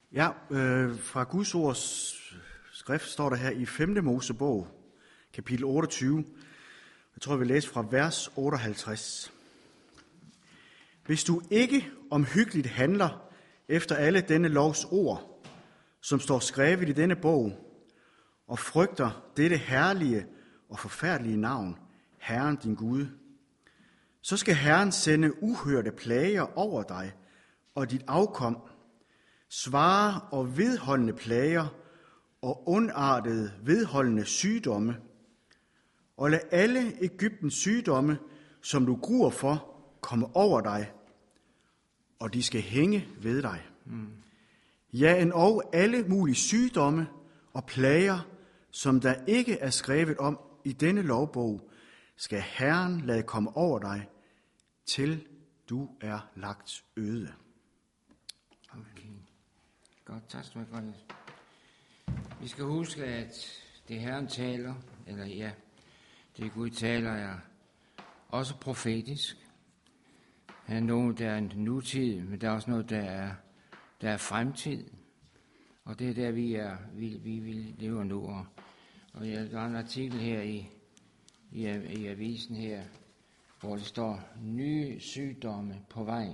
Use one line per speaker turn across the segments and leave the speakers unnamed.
Ja, fra Guds ords skrift står der her i 5. Mosebog, kapitel 28. Jeg tror, jeg vil læse fra vers 58. Hvis du ikke omhyggeligt handler efter alle denne lovs ord, som står skrevet i denne bog, og frygter dette herlige og forfærdelige navn, Herren din Gud, så skal Herren sende uhørte plager over dig og dit afkom, svare og vedholdende plager og ondartede vedholdende sygdomme, og lad alle Egyptens sygdomme, som du gruer for, komme over dig, og de skal hænge ved dig. Ja, endog alle mulige sygdomme og plager, som der ikke er skrevet om i denne lovbog, skal Herren lade komme over dig, til du er lagt øde.
Okay. Godt, tak skal du have. Vi skal huske, at det Herren taler, eller ja, det Gud taler er også profetisk. Der er noget, der er en nutid, men der er også noget, der er fremtid. Og det er der, vi lever nu. Og jeg har en artikel her i avisen her, hvor det står, nye sygdomme på vej.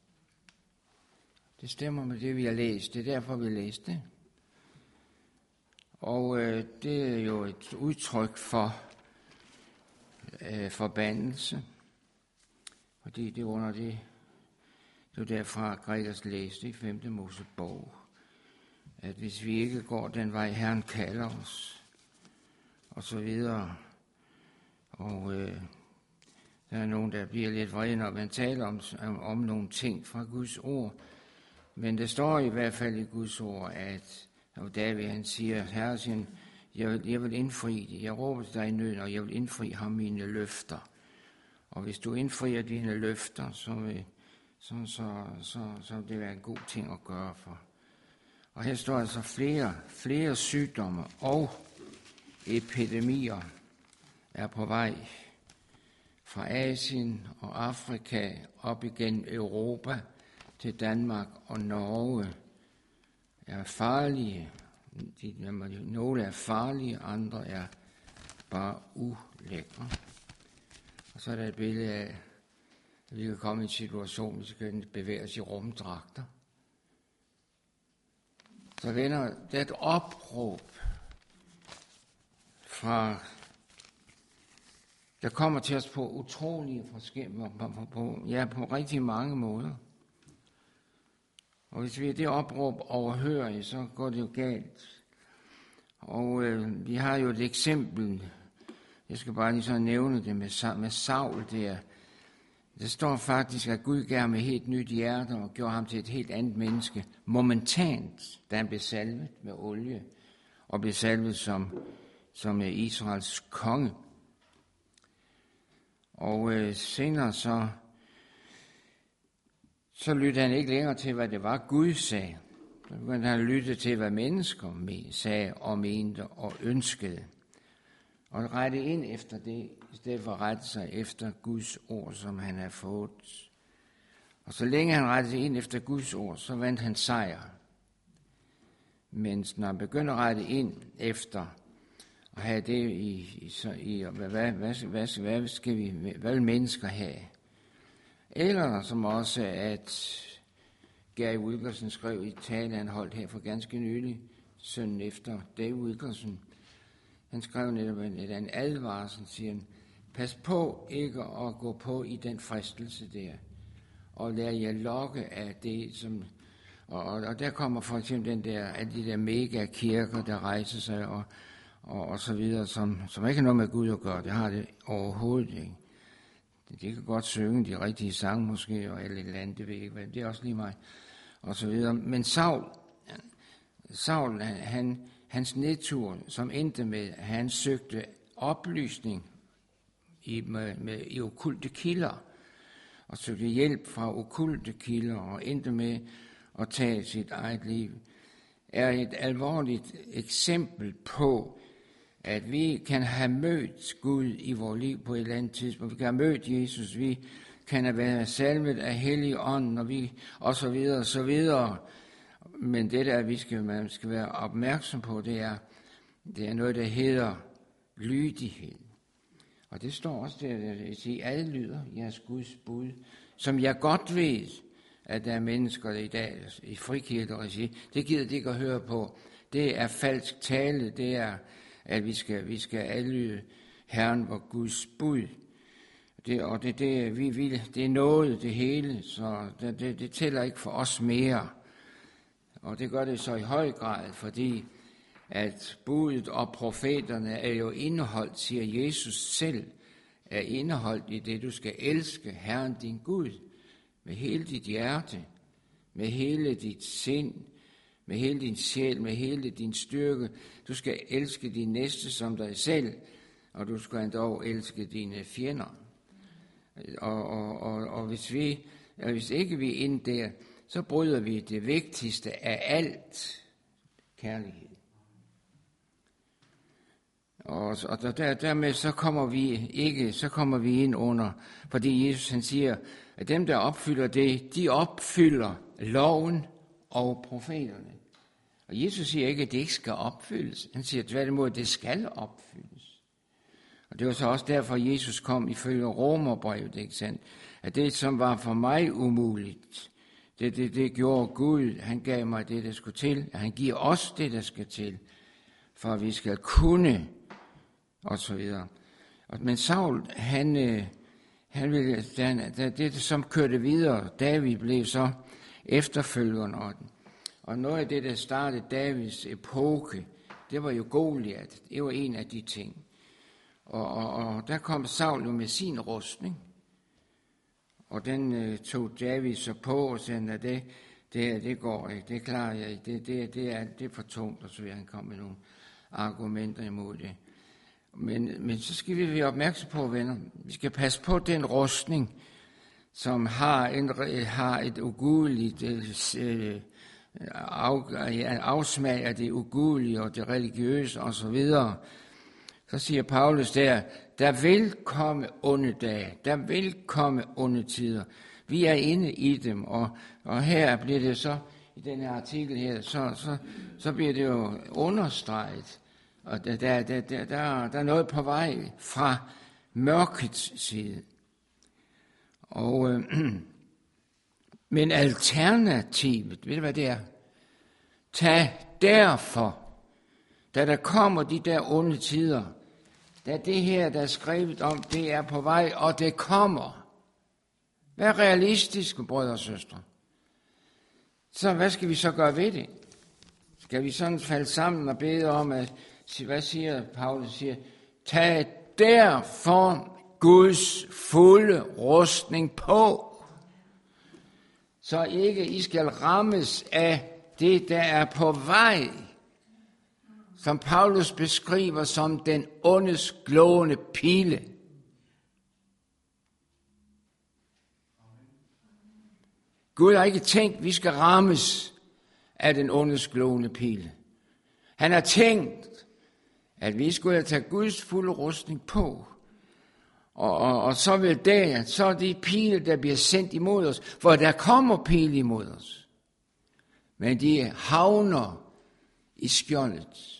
Det stemmer med det, vi har læst. Det er derfor, vi læste det. Og det er jo et udtryk for forbandelse. Fordi det under det er derfra, Gregers læste i 5. Mosebog, at hvis vi ikke går den vej, Herren kalder os, og så videre, og der er nogen, der bliver lidt vrede, når man taler om nogle ting fra Guds ord, men det står i hvert fald i Guds ord, at og David han siger, Herre siger, jeg vil indfri, jeg råber til dig i nøden, og jeg vil indfri ham mine løfter. Og hvis du indfrier dine løfter, så vil det være en god ting at gøre for. Og her står altså flere sygdomme og epidemier er på vej fra Asien og Afrika op igennem Europa til Danmark og Norge. Er farlige. Nogle er farlige, andre er bare ulækre. Og så er der et billede af, at vi kan komme i en situation, vi skal bevæge os i rumdragter. Så venner, det er et opråb fra, der kommer til os på utrolige forskellige, på rigtig mange måder. Og hvis vi det opråb overhører, så går det jo galt. Og vi har jo et eksempel. Jeg skal bare lige så nævne det med Saul der. Det står faktisk, at Gud gav ham et helt nyt hjerte og gjorde ham til et helt andet menneske. Momentant, da han blev salvet med olie og blev salvet som Israels konge. Og senere så lyttede han ikke længere til, hvad det var, Gud sagde. Så begyndte han at lytte til, hvad mennesker sagde og mente og ønskede. Og rette ind efter det, i stedet for at rette sig efter Guds ord, som han havde fået. Og så længe han rettede ind efter Guds ord, så vandt han sejr. Men når han begyndte at rette ind efter at have det hvad vil mennesker have? Eller som også, at Gary Wilkerson skrev i tale, han holdt her for ganske nylig, sønnen efter Dave Wilkerson. Han skrev netop en advarsel, siger han, pas på ikke at gå på i den fristelse der, og lad jer lokke af det, som, og der kommer for eksempel alle de der mega kirker, der rejser sig, og så videre, som ikke har noget med Gud at gøre, det har det overhovedet ikke. De kan godt synge de rigtige sange måske, og eller et eller andet, det ved jeg ikke, det er også lige mig, og så videre. Men Saul, hans nedtur, som endte med, at han søgte oplysning i okkulte kilder, og søgte hjælp fra okkulte kilder, og endte med at tage sit eget liv, er et alvorligt eksempel på, at vi kan have mødt Gud i vores liv på et eller andet tidspunkt. Vi kan have mødt Jesus, vi kan have været salvet af Helligånden, og vi og så videre, og så videre. Men det der, man skal være opmærksom på, det er noget, der hedder lydighed. Og det står også der, at I alle lyder jeres Guds bud, som jeg godt ved, at der er mennesker der i dag i frikirkeregi. Det gider de ikke at høre på. Det er falsk tale, det er, at vi skal adlyde Herren vor Guds bud. Det er noget, det hele, så det tæller ikke for os mere. Og det gør det så i høj grad, fordi at budet og profeterne er jo indeholdt, siger Jesus selv, er indeholdt i det, du skal elske Herren din Gud med hele dit hjerte, med hele dit sind, med hele din sjæl, med hele din styrke. Du skal elske din næste som dig selv, og du skal endog elske dine fjender. Og hvis ikke vi er inde der, så bryder vi det vigtigste af alt, kærlighed. Og dermed så kommer vi ind under, fordi Jesus han siger, at dem der opfylder det, de opfylder loven og profeterne. Og Jesus siger ikke, at det ikke skal opfyldes. Han siger tværtimod, at det skal opfyldes. Og det var så også derfor, Jesus kom ifølge Romerbrevet, ikke sandt? At det, som var for mig umuligt, det gjorde Gud. Han gav mig det, der skulle til. Han giver os det, der skal til, for at vi skal kunne, og så videre. Men Saul, han ville, det som kørte videre, David blev så efterfølgeren. Og noget af det, der startede Davids epoke, det var jo Goliat. Det var en af de ting. Og der kom Saul jo med sin rustning, og den tog David så på og sagde, at det går ikke, det klarer jeg ikke, det er for tungt, og så vil han komme med nogle argumenter imod det. Men så skal vi være opmærksom på, venner, vi skal passe på den rustning, som har et ugudeligt afsmag af det ugudelige og det religiøse osv. Så siger Paulus der vil komme onde dage, der vil komme onde tider. Vi er inde i dem, og her bliver det så, i den her artikel her, så bliver det jo understreget, og der er noget på vej fra mørkets side. Men alternativet, ved du hvad det er? Tag derfor, da der kommer de der onde tider, da det her, der er skrevet om, det er på vej, og det kommer. Vær realistiske, brødre og søstre. Så hvad skal vi så gøre ved det? Skal vi sådan falde sammen og bede om, hvad siger Paulus? Tag derfor Guds fulde rustning på, så ikke I skal rammes af det, der er på vej, som Paulus beskriver som den ondes glående pile. Gud har ikke tænkt, at vi skal rammes af den ondes glående pile. Han har tænkt, at vi skulle tage Guds fulde rustning på. Og så vil så er de pile, der bliver sendt imod os, for der kommer pile imod os. Men de havner i skjoldet.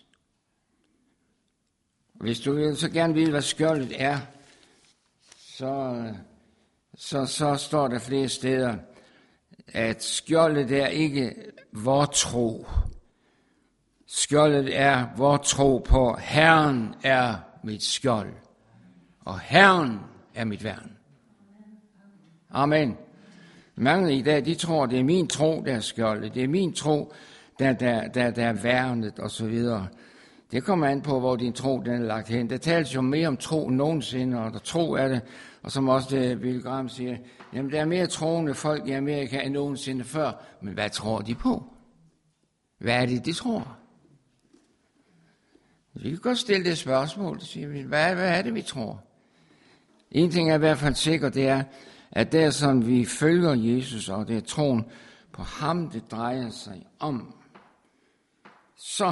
Hvis du vil så gerne vide, hvad skjoldet er, så står der flere steder, at skjoldet er ikke vor tro. Skjoldet er vor tro på, Herren er mit skjold, og Herren er mit værn. Amen. Mange i dag, de tror, det er min tro, der er skjoldet. Det er min tro, der er værnet, og så videre. Det kommer an på, hvor din tro den er lagt hen. Der tales jo mere om tro end nogensinde, og der tro er det, og som også det Billy Graham siger, jamen der er mere troende folk i Amerika end nogensinde før, men hvad tror de på? Hvad er det, de tror? Vi kan godt stille det spørgsmål, så siger vi, hvad er det, vi tror? En ting er i hvert fald sikkert, det er, at der som vi følger Jesus, og det er troen på ham, det drejer sig om, så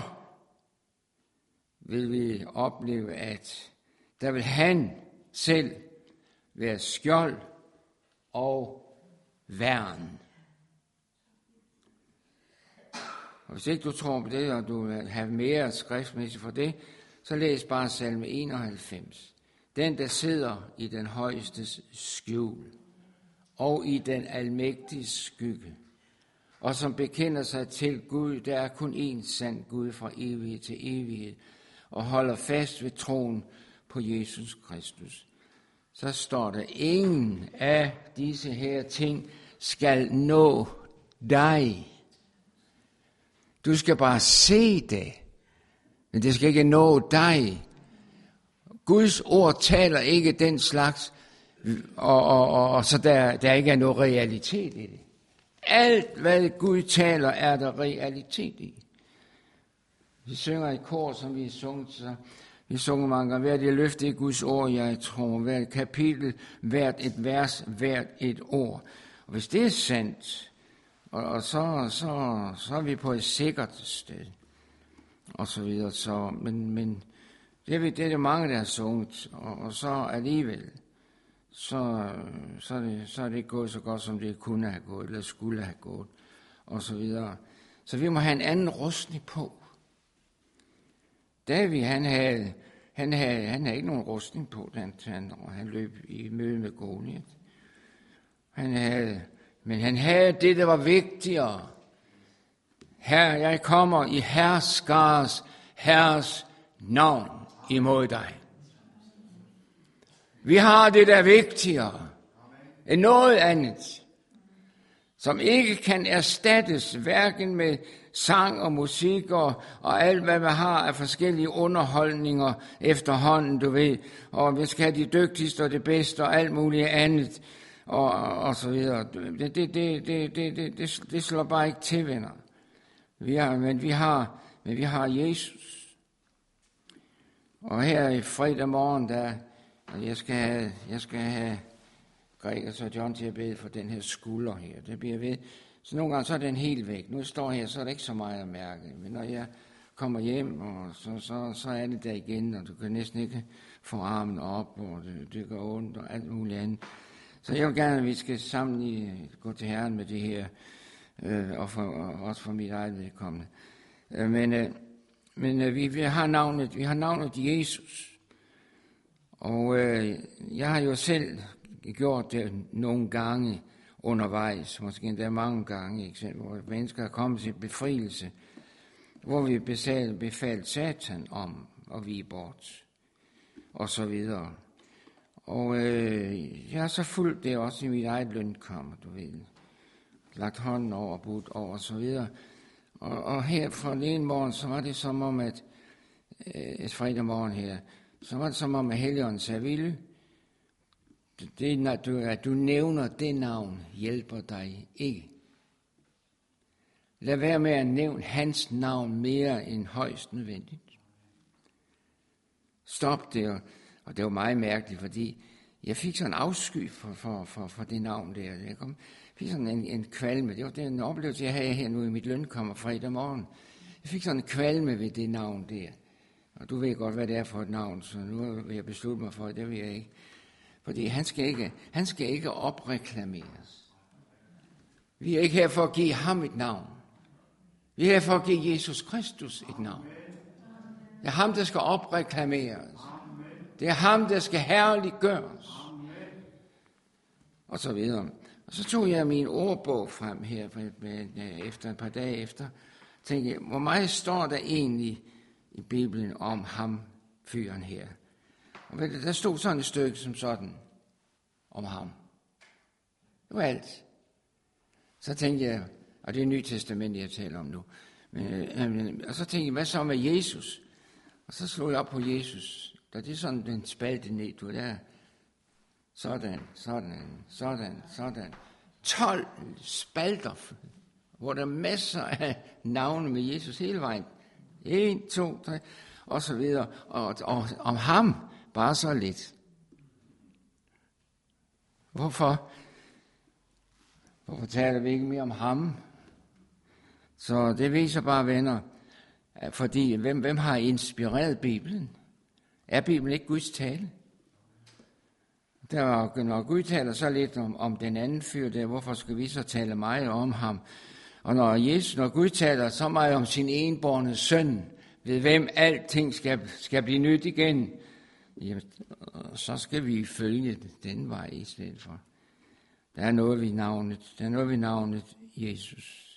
vil vi opleve, at der vil han selv være skjold og værn. Og hvis ikke du tror på det, og du vil have mere skriftmæssigt for det, så læs bare salme 91. Den, der sidder i den højestes skjul og i den almægtige skygge, og som bekender sig til Gud, der er kun én sand Gud fra evighed til evighed, og holder fast ved troen på Jesus Kristus. Så står der, ingen af disse her ting skal nå dig. Du skal bare se det, men det skal ikke nå dig. Guds ord taler ikke den slags, og så der ikke er noget realitet i det. Alt, hvad Gud taler, er der realitet i. Vi synger i kor, som vi har sunget, så vi synger mange gange, hvert et løfte i Guds ord, jeg tror, hvert kapitel, hvert et vers, hvert et ord. Og hvis det er sandt, og så er vi på et sikkert sted, og så videre. Men det er det mange, der har sunget, og så alligevel, så er det ikke gået så godt, som det kunne have gået, eller skulle have gået, og så videre. Så vi må have en anden rustning på. David, han havde ikke nogen rustning på, da han løb i møde med Goliat. Men han havde det, der var vigtigere. Herre, jeg kommer i herres navn imod dig. Vi har det, der er vigtigere end noget andet, som ikke kan erstattes, hverken med sang og musik og alt, hvad man har af forskellige underholdninger efterhånden, du ved. Og vi skal have de dygtigste og det bedste og alt muligt andet, og så videre. Det slår bare ikke til, venner. Men vi har Jesus. Og her i fredag morgen, jeg skal have Gregers og John til at bede for den her skulder her. Det bliver ved. Så nogle gange så er den helt væk. Nu står her, så er der ikke så meget at mærke. Men når jeg kommer hjem, og så er det der igen, og du kan næsten ikke få armen op, og det gør ondt, og alt muligt andet. Så jeg vil gerne, at vi skal sammen gå til Herren med det her, og også for mit eget vedkommende. Men vi har navnet Jesus. Og jeg har jo selv gjort det nogle gange undervejs, måske endda mange gange, eksempel, hvor mennesker er kommet til befrielse, hvor vi befalt Satan om at vige bort, og så videre. Og jeg har så fulgt det også i mit eget lønkammer, du ved, lagt hånden over, budt over, og så videre. Og her fra den ene morgen, så var det som om, at et fredag morgen her, så var det som om, at Helligånden sagde, Ville, at du nævner det navn, hjælper dig ikke. Lad være med at nævne hans navn mere end højst nødvendigt. Stop det, og det var meget mærkeligt, fordi jeg fik sådan en afsky for det navn der. Jeg fik sådan en kvalme. Det var en oplevelse, jeg havde her nu i mit lønkammer fredag morgen. Jeg fik sådan en kvalme ved det navn der. Og du ved godt, hvad det er for et navn, så nu vil jeg beslutte mig for, det vil jeg ikke. Fordi han skal ikke opreklameres. Vi er ikke her for at give ham et navn. Vi er her for at give Jesus Kristus et navn. Det er ham, der skal opreklameres. Det er ham, der skal herliggøres. Og så videre. Og så tog jeg min ordbog frem her, efter et par dage efter. Tænkte jeg, hvor meget står der egentlig i Bibelen om ham, fyren her? Og der stod sådan et stykke som sådan om ham. Det var alt. Så tænkte jeg, og det er Nye Testament, jeg taler om nu. Og så tænkte jeg, hvad så med Jesus? Og så slog jeg op på Jesus. Da det er sådan den spalte ned, du der. Sådan. 12 spalter, hvor der er masser af navne med Jesus hele vejen. 1, 2, 3, og så videre. Og om ham, bare så lidt. Hvorfor taler vi ikke mere om ham? Så det viser bare, venner, fordi hvem har inspireret Bibelen? Er Bibelen ikke Guds tale? Når Gud taler så lidt om den anden fyr der, hvorfor skal vi så tale meget om ham? Og når Gud taler så meget om sin enbårne søn, ved hvem alting skal blive nyt igen, jamen, så skal vi følge den vej i stedet for. Der er noget ved navnet Jesus.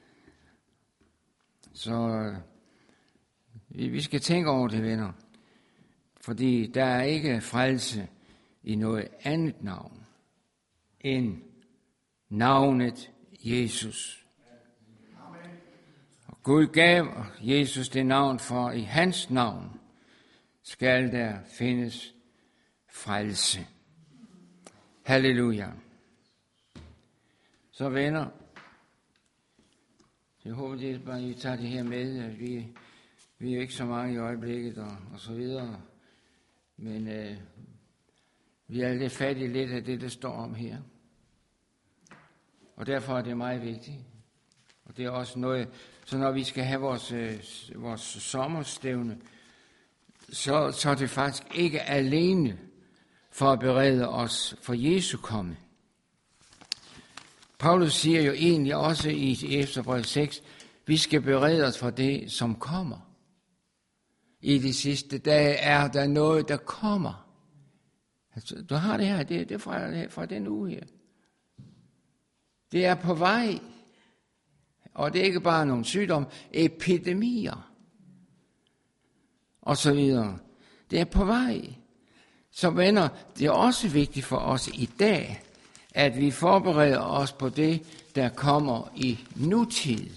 Så vi skal tænke over det, venner. Fordi der er ikke frelse i noget andet navn end navnet Jesus. Og Gud gav Jesus det navn, for i hans navn skal der findes frelse. Halleluja. Så venner, jeg håber, det bare, I tager det her med, at vi er jo ikke så mange i øjeblikket og så videre, men vi er lidt fat i lidt af det, der står om her. Og derfor er det meget vigtigt. Og det er også noget, så når vi skal have vores sommerstævne, så er det faktisk ikke alene for at berede os for Jesu komme. Paulus siger jo egentlig også i Efterbrevet 6, vi skal berede os for det, som kommer. I de sidste dage er der noget, der kommer. Altså, du har det her, det er fra den uge her. Det er på vej. Og det er ikke bare nogle sygdomme, epidemier. Og så videre. Det er på vej. Så venner, det er også vigtigt for os i dag, at vi forbereder os på det, der kommer i nutid.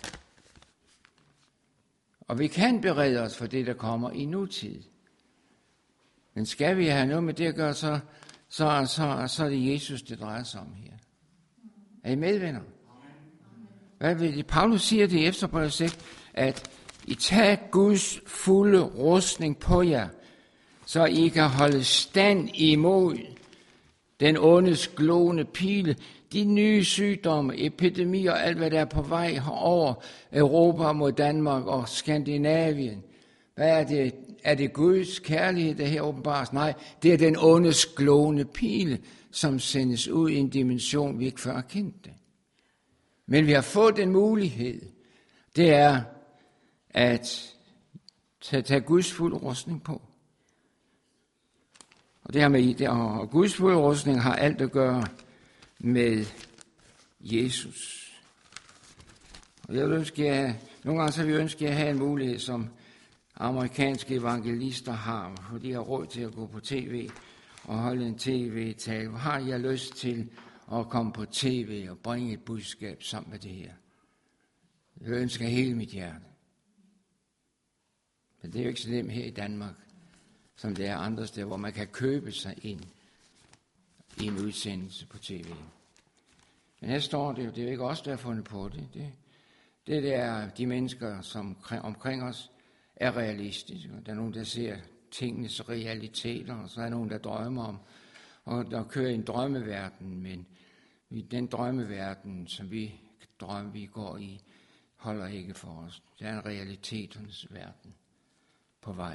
Og vi kan berede os for det, der kommer i nutid. Men skal vi have noget med det at gøre, så er det Jesus, det drejer sig om her. Er I med, venner? Hvad vil det? Paulus siger det i Efterbrevet 6, at I tager Guds fulde rustning på jer, så I kan holde stand imod den ondes glående pile, de nye sygdomme, epidemier og alt, hvad der er på vej over Europa mod Danmark og Skandinavien. Hvad er det? Er det Guds kærlighed, der her åbenbares? Nej, det er den ondes glående pile, som sendes ud i en dimension, vi ikke før kendte. Men vi har fået den mulighed, det er at tage Guds fulde rustning på. Og det her med og Guds fulde rustning har alt at gøre med Jesus. Og jeg vil ønske, nogle gange så vil jeg ønske at have en mulighed, som amerikanske evangelister har, for de har råd til at gå på tv og holde en tv-tale. Har jeg lyst til at komme på tv og bringe et budskab sammen med det her? Jeg ønsker hele mit hjerte. Men det er jo ikke så nemt her i Danmark, som det er andre steder, hvor man kan købe sig ind i en udsendelse på tv. Men her står det er jo ikke os, der har fundet på det. Det er de mennesker, som omkring os er realistiske. Der er nogen, der ser tingenes realiteter, og så er der nogen, der drømmer om, og der kører i en drømmeverden, men den drømmeverden, som vi går i, holder ikke for os. Det er en realiteternes verden på vej.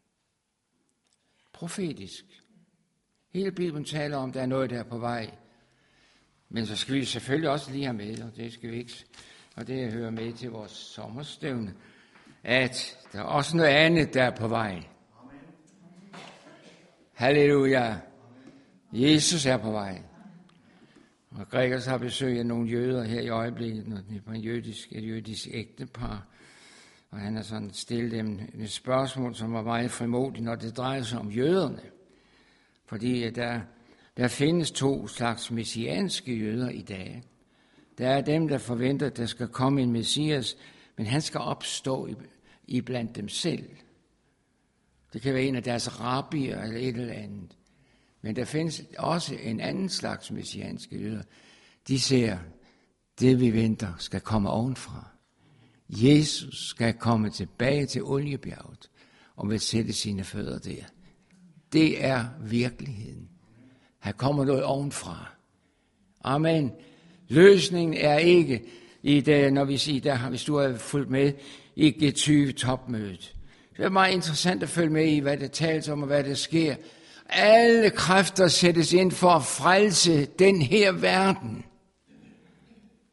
Profetisk. Hele Bibelen taler om, at der er noget, der er på vej. Men så skal vi selvfølgelig også lige have med, og det skal vi ikke, og det hører med til vores sommerstævne, at der er også noget andet, der er på vej. Amen. Halleluja. Jesus er på vej. Og Gregers har besøg af nogle jøder her i øjeblikket, når det er et jødisk ægtepar. Og han har sådan stillet dem et spørgsmål, som var meget frimodigt, når det drejer sig om jøderne. Fordi der findes to slags messianske jøder i dag. Der er dem, der forventer, at der skal komme en messias, men han skal opstå i blandt dem selv. Det kan være en af deres rabbier eller et eller andet. Men der findes også en anden slags messianske jøder. De ser, det vi venter skal komme ovenfra. Jesus skal komme tilbage til Oliebjerget og vil sætte sine fødder der. Det er virkeligheden. Her kommer noget ovenfra. Amen. Løsningen er ikke i det, når vi siger, der, hvis du har fulgt med i G20-topmødet. Det er meget interessant at følge med i, hvad det tales om og hvad der sker. Alle kræfter sættes ind for at frelse den her verden.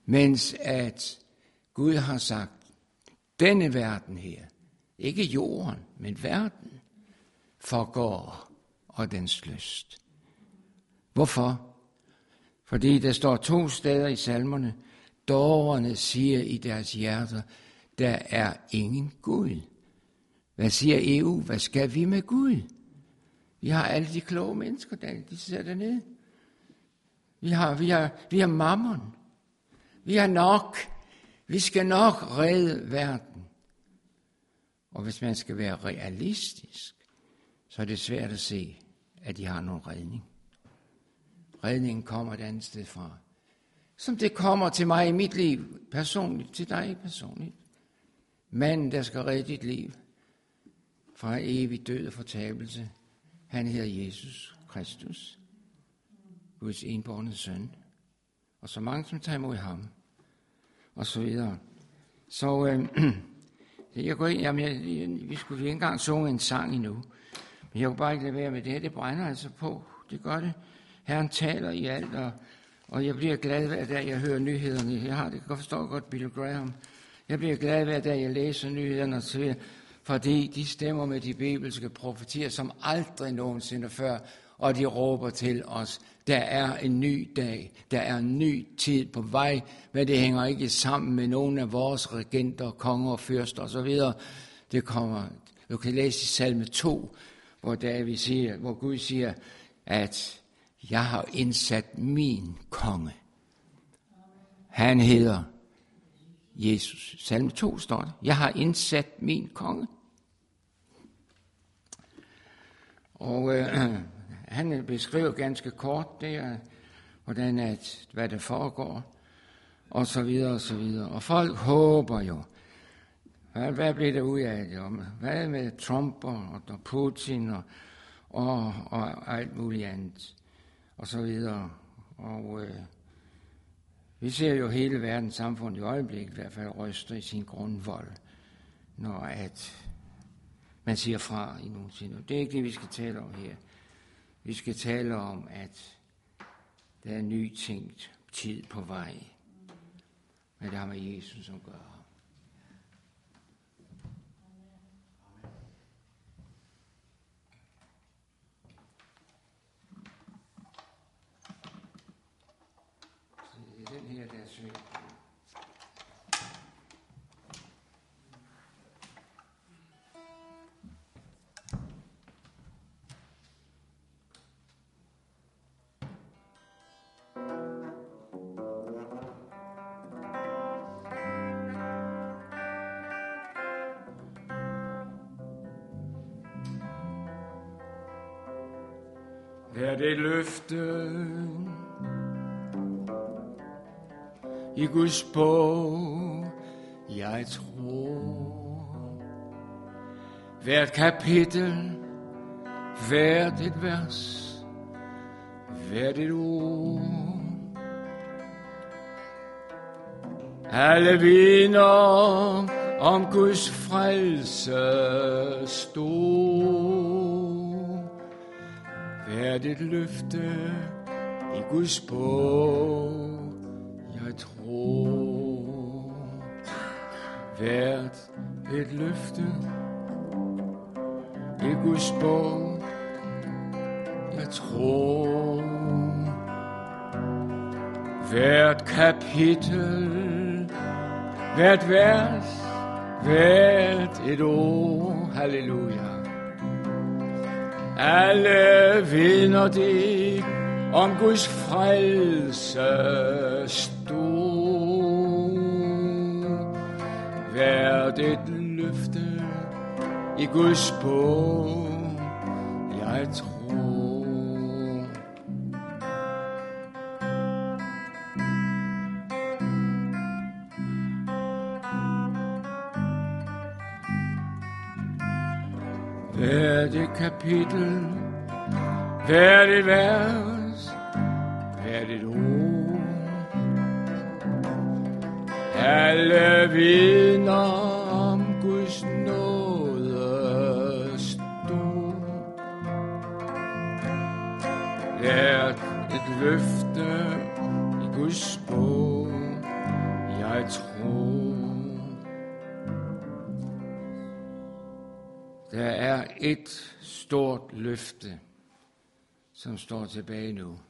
Mens at Gud har sagt, denne verden her, ikke jorden, men verden, forgår og dens lyst. Hvorfor? Fordi der står 2 steder i salmerne, dårerne siger i deres hjerter, der er ingen Gud. Hvad siger EU? Hvad skal vi med Gud? Vi har alle de kloge mennesker, de sidder dernede. Vi har mammon. Vi har nok. Vi skal nok redde verden. Og hvis man skal være realistisk, så er det svært at se, at de har nogen redning. Redningen kommer et andet sted fra. Som det kommer til mig i mit liv, personligt, til dig personligt. Manden, der skal redde dit liv fra evig død og fortabelse, han hedder Jesus Kristus, Guds enbårne søn. Og så mange, som tager imod ham, og så videre. Så jeg går ind, vi skulle ikke engang synge en sang endnu, men jeg kunne bare ikke lade være med det her, det brænder altså på, det gør det. Herren taler i alt, og jeg bliver glad hver dag, jeg hører nyhederne. Jeg forstår godt Billy Graham. Jeg bliver glad hver dag, jeg læser nyhederne og så videre, fordi de stemmer med de bibelske profetier, som aldrig nogensinde før, og de råber til os, der er en ny dag, der er en ny tid på vej, men det hænger ikke sammen med nogen af vores regenter, konger og fyrster osv. Det kommer, du kan læse i salme 2, hvor Gud siger, at jeg har indsat min konge. Han hedder Jesus. Salme 2 står det. Jeg har indsat min konge. Og han beskriver ganske kort det, hvordan hvad der foregår, og så videre, og så videre. Og folk håber jo. Hvad bliver der ud af det? Hvad med Trump og Putin og alt muligt andet? Og så videre. Og vi ser jo hele verdens samfund i øjeblikket i hvert fald ryster i sin grundvold, når at man siger fra i nogle tider. Det er ikke det, vi skal tale om her. Vi skal tale om, at der er en ny tænkt tid på vej, men det har med Jesus at gøre. Den her, der er svær. Vær det løfte i Guds bog, jeg tror. Hvert kapitel, hvert et vers, hvert et ord. Alle vidner om Guds frelse stor. Hvert et løfte i Guds bog, jeg tror. Hvert et løfte i Guds bog, jeg tror. Hvert kapitel, hvert vers, hvert et ord, halleluja. Alle vidner det om Guds frelse stor. Hvert et løfte i Guds bog, jeg tror. Hvert et kapitel, hvert et vers, hvert et ord. Alle vidner om Guds nåde stor. Hvert et løfte i Guds bog, tro. Der er et stort løfte, som står tilbage nu.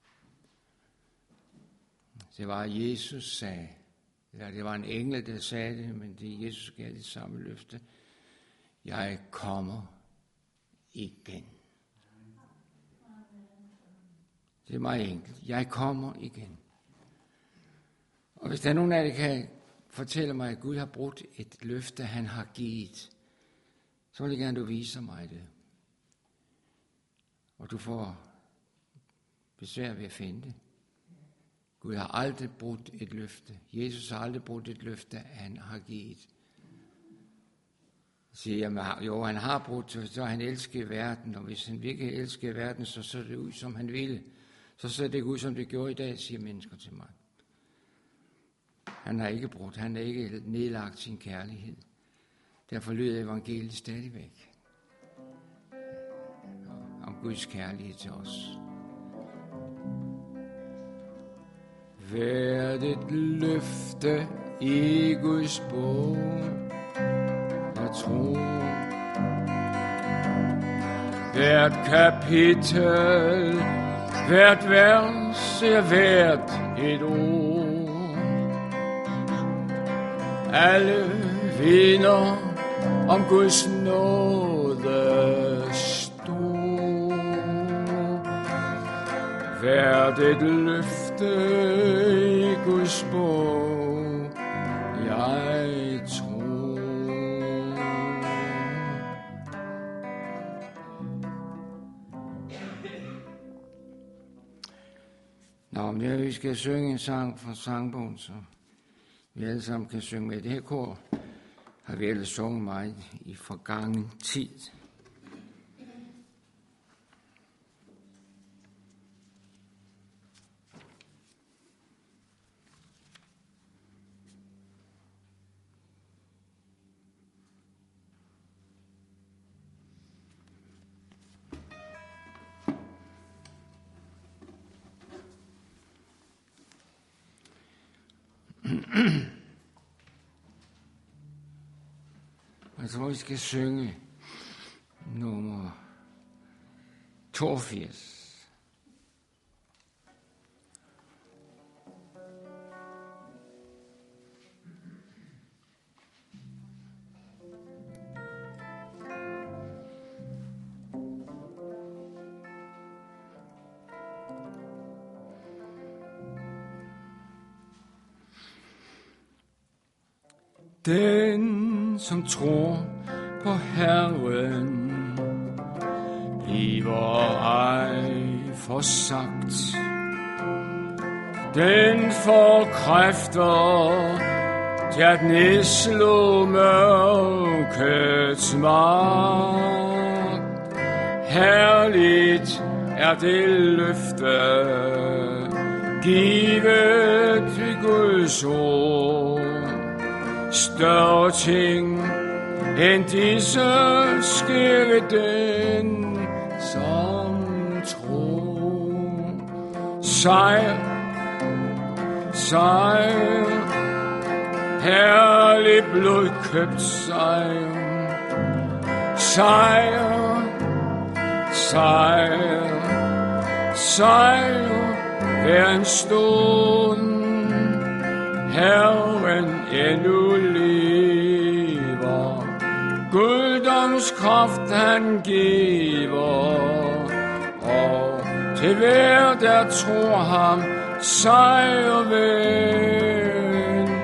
Det var, Jesus sagde, eller det var en engel, der sagde det, men det Jesus gav det samme løfte. Jeg kommer igen. Det er meget enkelt. Jeg kommer igen. Og hvis der er nogen af jer, der kan fortælle mig, at Gud har brugt et løfte, han har givet, så vil jeg gerne, du viser mig det. Og du får besvær ved at finde det. Gud har aldrig brudt et løfte. Jesus har aldrig brudt et løfte, han har givet. Jeg siger, jo, han har brudt, så han elsker verden, og hvis han virkelig elsker verden, så ser det ud, som han ville. Så ser det ikke ud, som det gjorde i dag, siger mennesker til mig. Han har ikke brudt, han har ikke nedlagt sin kærlighed. Derfor lyder evangeliet stadigvæk om Guds kærlighed til os. Hvert et løfte i Guds bog, jeg tror. Hvert kapitel, hvert vers er hvert et ord. Alle vidner om Guds nåde stor. Hvert et løfte i Guds bog, jeg tror. Nå, men vi skal synge en sang fra sangbogen, så vi alle sammen kan synge med. Det her kor har vi ellers sunget meget i forgangen tid. Jeg tror, vi skal synge nummer 82. Den, som tror på Herren, bliver ej forsagt. Den får kræfter til at nedslå mørkets magt. Herligt er det løfte, givet i Guds ord. Større ting end disse sker ved den, som tror. Sejr, sejr, herlig blodkøbt sejr. Sejr, sejr, sejr, hver en stund. Herren endnu lever, Guddoms kraft han giver, og til hver der tror ham, sejr ved en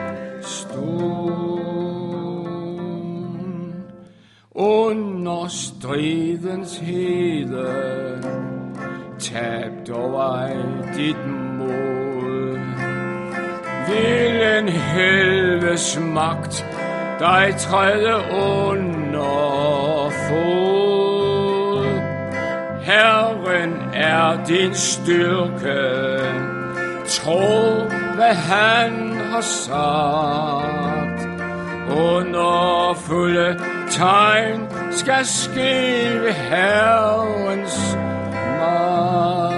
stund. Under stridens hede, tab dog ej dit mod. Vil en helvedes magt dig træde under fod. Herren er din styrke, tro hvad han har sagt. Under fulde tegn skal ske ved Herrens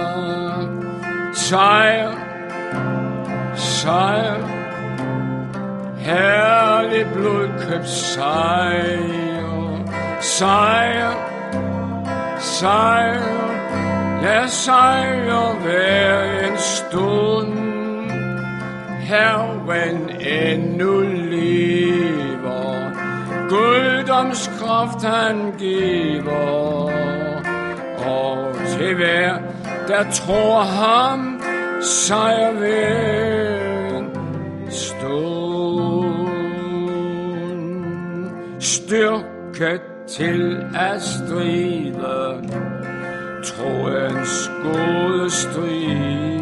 magt. Sejr, sejr,
herlig blodkøbt sejr, sejr, sejr, ja sejr hver en stund. Herren endnu lever, guddoms kraft han giver, og til hver, der tror ham, sejr hver en stund. Styrke til at stride, troens gode strid.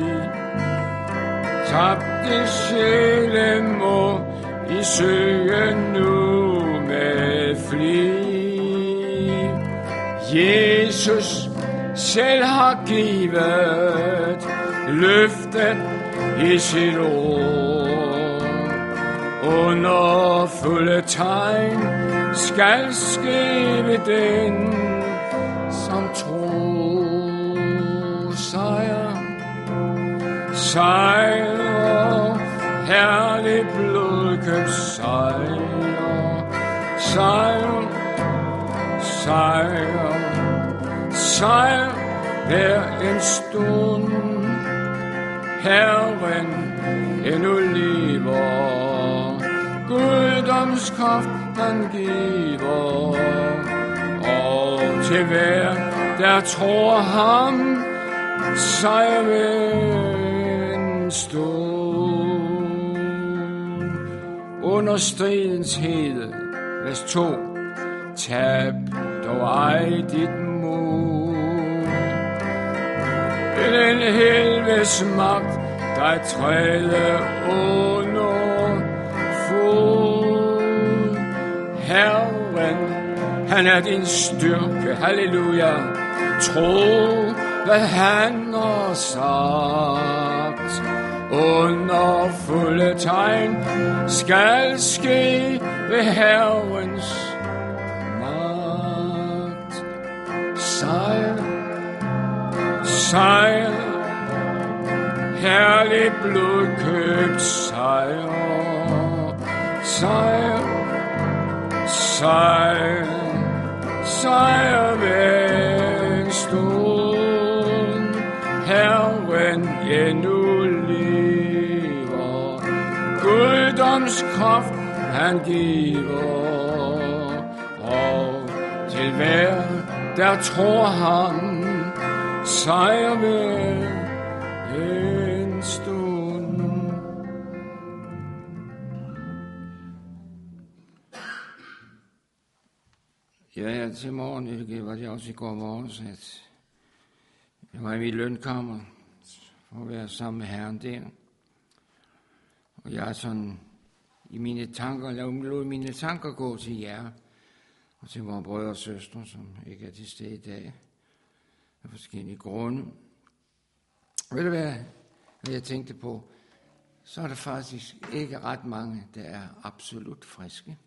Tabte sjæle må I søge nu med flid. Jesus selv har givet løftet i sit ord. Under fulde tegn skal ske ved den, som tror. Sejr, sejr, herlig blodkøbt sejr, sejr, sejr, sejr hver en stund. Herren endnu lever, guddoms kraft han giver, og til hver, der tror ham, sejr hver en stund. Under stridens hede, vers 2, tab dog ej dit mod. Den helvedes magt, der træder under fod. Herren, han er din styrke, halleluja. Tro, hvad han har sagt. Under fulde tegn skal ske ved Herrens magt. Sejr, sejr, herlig blodkøbt sejr, sejr, sejr, sejr hver en stund. Herren endnu lever, guddoms kraft han giver, og til hver, der tror ham, sejr hver en stund.
Ja, til morgen, det var det også i går morges, at jeg var i mit lønkammer for at være sammen med Herren der. Og jeg er sådan i mine tanker, lod mine tanker gå til jer og til vores brødre og søstre, som ikke er til stede i dag af forskellige grunde. Ved du hvad jeg tænkte på? Så er der faktisk ikke ret mange, der er absolut friske.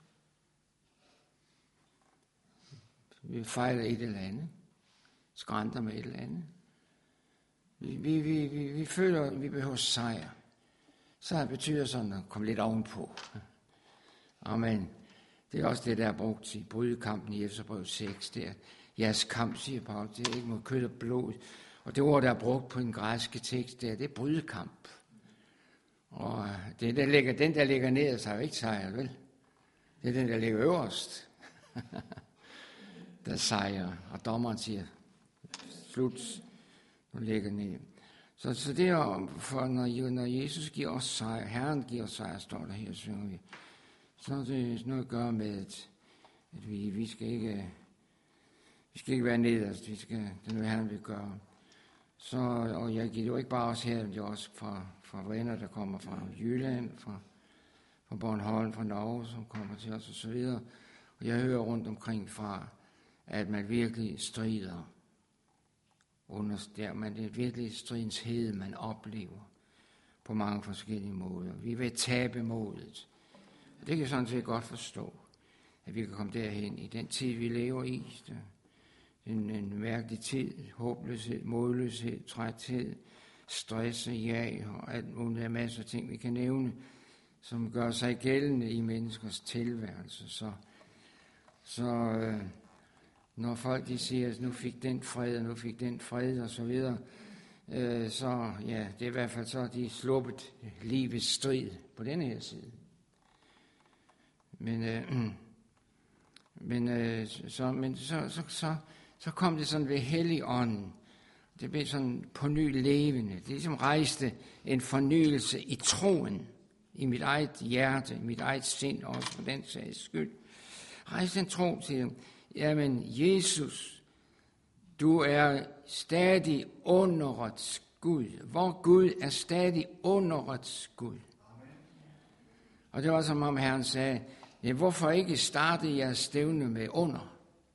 Vi fejler et eller andet, skrænter med et eller andet. Vi føler, at vi behøver sejr. Sejr betyder sådan at komme lidt ovenpå. Amen. Det er også det, der er brugt i brydekampen i Efeserbrevet 6. Der. Jeres kamp, siger Paulus, det er ikke mod kød og blod. Og det ord, der er brugt på den græske tekst, det er brydekamp. Og den, der ligger ned, så er jo ikke sejr, vel? Det er den, der ligger øverst, der sejrer. Og dommeren siger, slut, nu ligger ned. Så det er, for når Jesus giver os sejr, Herren giver os sejr, står der her, synger vi. Så er det noget at gøre med, at vi skal ikke være nederst, det er noget, Herren vil gøre. Så, og jeg giver jo ikke bare os her, men det er også fra venner, der kommer fra Jylland, fra Bornholm, fra Norge, som kommer til os og så videre. Og jeg hører rundt omkring fra, at man virkelig strider man det er virkelig stridens hede, man oplever på mange forskellige måder. Vi vil tabe modet. Og det kan jeg sådan set godt forstå, at vi kan komme derhen i den tid, vi lever i. En mærkelig tid, håbløshed, modløshed, træthed, stress og jag og alt muligt af masser af ting, vi kan nævne. som gør sig gældende i menneskers tilværelse. Så når folk de siger, at nu fik den fred, og nu fik den fred, og så videre, så ja, det er i hvert fald så, de sluppet livets strid på denne her side. Så kom det sådan ved Helligånden. Det blev sådan på ny levende. Det ligesom rejste en fornyelse i troen, i mit eget hjerte, i mit eget sind, også for den sags skyld. Rejste en tro til, jamen Jesus, du er stadig underets Gud. Vor Gud er stadig underets Gud. Og det var som om Herren sagde, ja, hvorfor ikke starte jeres stævne med under?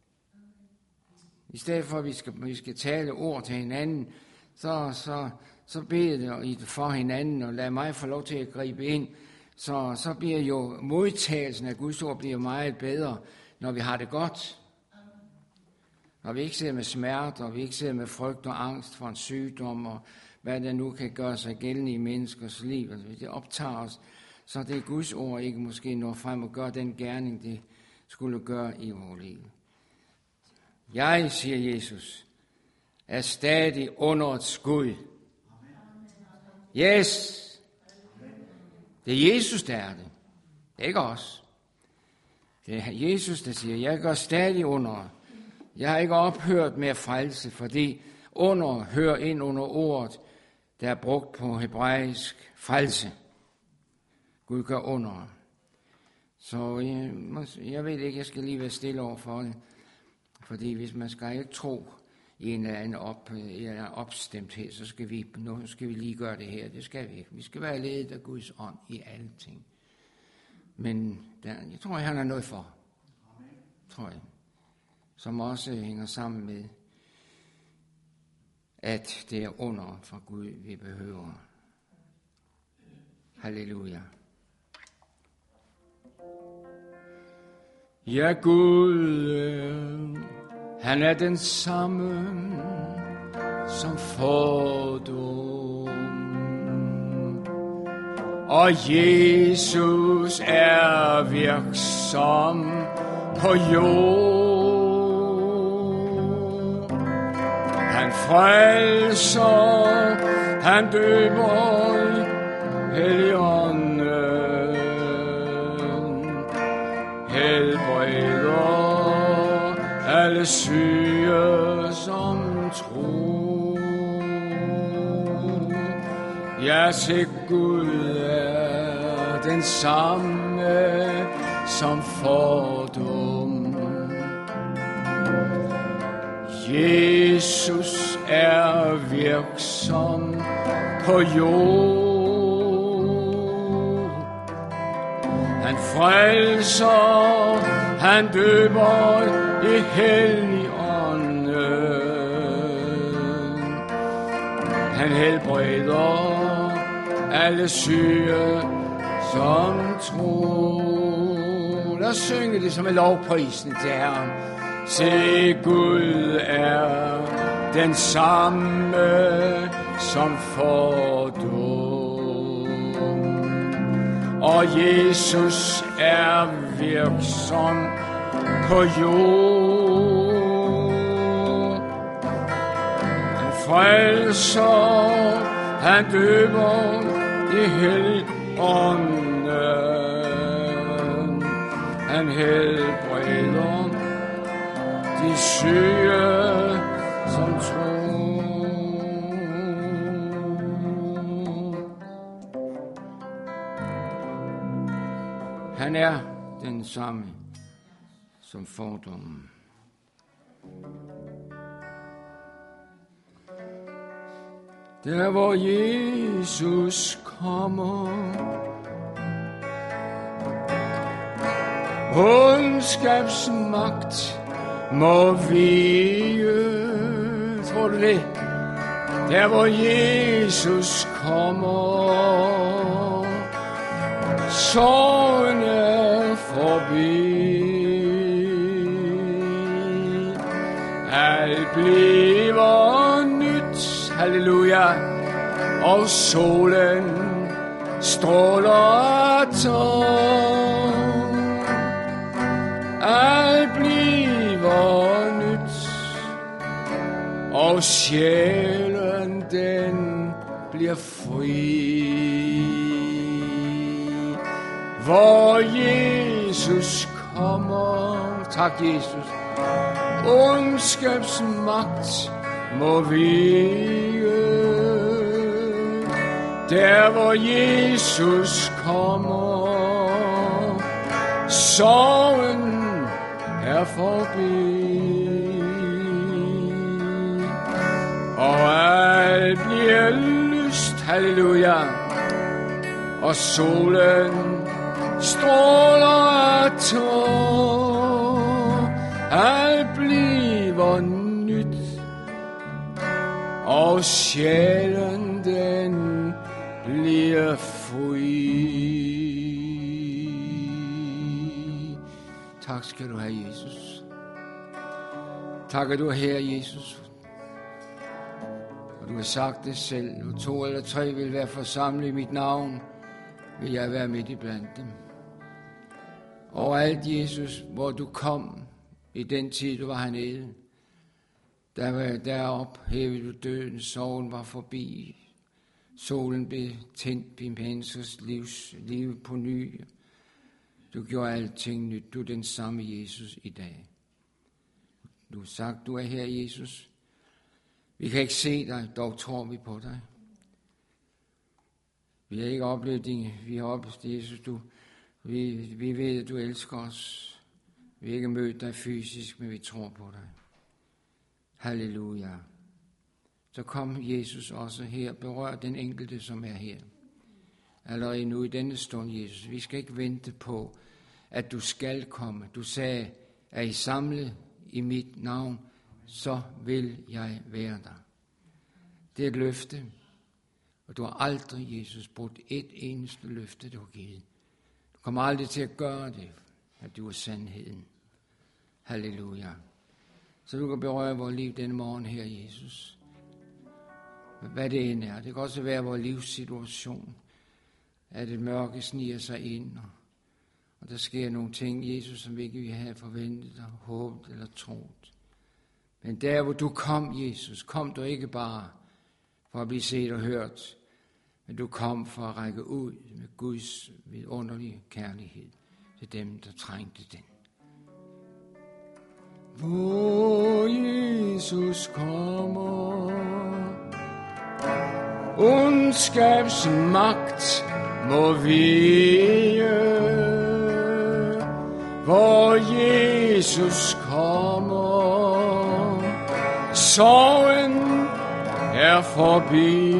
I stedet for, at vi skal tale ord til hinanden, så bed det for hinanden, og lad mig få lov til at gribe ind. Så bliver jo modtagelsen af Guds ord bliver meget bedre, når vi har det godt. Når vi ikke sidder med smerte, og vi ikke sidder med frygt og angst for en sygdom, og hvad der nu kan gøre sig gældende i menneskers liv. Altså, hvis det optager os, så det Guds ord ikke måske når frem og gør den gerning, det skulle gøre i vores liv. Jeg, siger Jesus, er stadig underets Gud. Yes! Det er Jesus, der er det. Det er ikke os. Det er Jesus, der siger, jeg går stadig under. Jeg har ikke ophørt med at frelse, fordi under hører ind under ordet, der er brugt på hebraisk frelse. Gud gør under. Så jeg ved ikke, jeg skal lige være stille over for det. Fordi hvis man skal ikke tro i en eller anden opstemthed, så skal vi lige gøre det her. Det skal vi ikke. Vi skal være ledet af Guds ånd i alle ting. Men jeg tror, han har noget for. Tror jeg. Som også hænger sammen med, at det er under fra Gud, vi behøver. Halleluja.
Ja, Gud, han er den samme som fordom. Og Jesus er virksom på jord. Han frelser, han døber Helligånden, helbreder alle syge som tro. Ja, se Gud er den samme som fordom. Jesus er virksom på jord. Han frelser, han døber i Helligånden. Han helbreder alle syge som tro. Lad os synge det som en lovprisning til Herren. Se, Gud er den samme som fordom. Og Jesus er virksom på jord. Han frelser, han døber i Helligånden. Han helbreder de syge som tror. Han er den samme som fordommen. Der hvor Jesus kommer, ondskabsmagt må vige. Tror du det? Der hvor Jesus kommer, sorgene forbi. Alt bliver nyt, halleluja, og solen stråler af tår. Alt bliver nyt, og sjælen den bliver fri. Hvor Jesus kommer, tak Jesus, ondskabsmagt må vige. Der hvor Jesus kommer, sorgen er forbi. Og alt bliver lyst, halleluja, og solen stråler af tår. Alt bliver nyt, og sjælen den bliver fri. Tak skal du have, Jesus. Tak at du er her, Jesus. Og du har sagt det selv, når 2 eller 3 vil være forsamlet i mit navn, vil jeg være midt i blandt dem. Og alt, Jesus, hvor du kom i den tid, du var hernede, deroppe hævede du døden, sorgen var forbi, solen blev tændt i menneskers liv på ny. Du gjorde alting nyt. Du er den samme Jesus i dag. Du har sagt, du er her, Jesus. Vi kan ikke se dig, dog tror vi på dig. Vi har ikke oplevet din, vi har oplevet, Jesus, vi ved, at du elsker os. Vi har ikke mødt dig fysisk, men vi tror på dig. Halleluja. Så kom Jesus også her, berør den enkelte, som er her. Allerede nu i denne stund, Jesus. Vi skal ikke vente på, at du skal komme. Du sagde, at I samlet i mit navn, så vil jeg være der. Det er et løfte, og du har aldrig, Jesus, brugt et eneste løfte, du har givet. Du kommer aldrig til at gøre det, at du er sandheden. Halleluja. Så du kan berøre vores liv denne morgen her, Jesus. Hvad det end er. Det kan også være vores livssituation, at et mørke sniger sig ind, og der sker nogle ting, Jesus, som vi ikke ville have forventet og håbet eller troet. Men der, hvor du kom, Jesus, kom du ikke bare for at blive set og hørt, men du kom for at række ud med Guds vidunderlige kærlighed til dem, der trængte den. Hvor Jesus kommer, ondskabsmagt må vige. Hvor Jesus kommer, sorgen er forbi.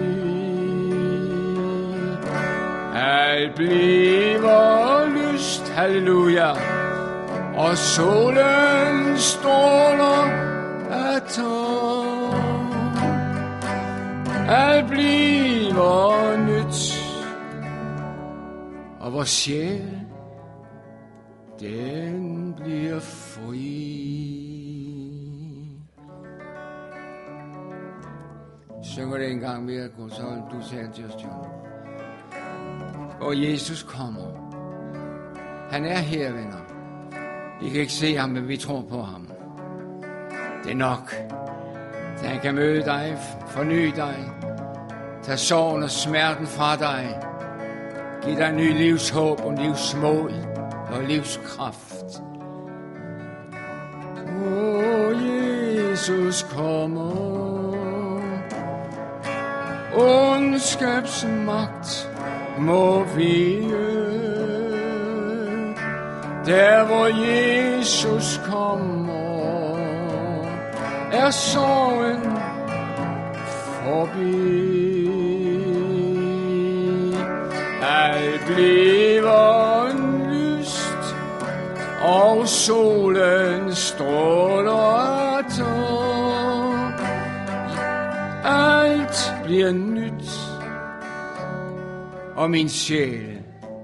Alt bliver lyst, halleluja, og solen stråler af tår. Alt bliver nyt, og vores sjæl, den bliver fri. Synger det en gang mere, så du taler til os, John. Og Jesus kommer. Han er her, venner. Vi kan ikke se ham, men vi tror på ham. Det er nok. Så han kan møde dig, forny dig, tage sorgen og smerten fra dig, give dig ny livshåb og livsmod og livskraft. Jesus kommer, ondskabsmagt må vige. Der hvor Jesus kommer, er sorgen forbi. Alt bliver lyst, og solen stråler af tår. Alt bliver nyt, og min sjæl,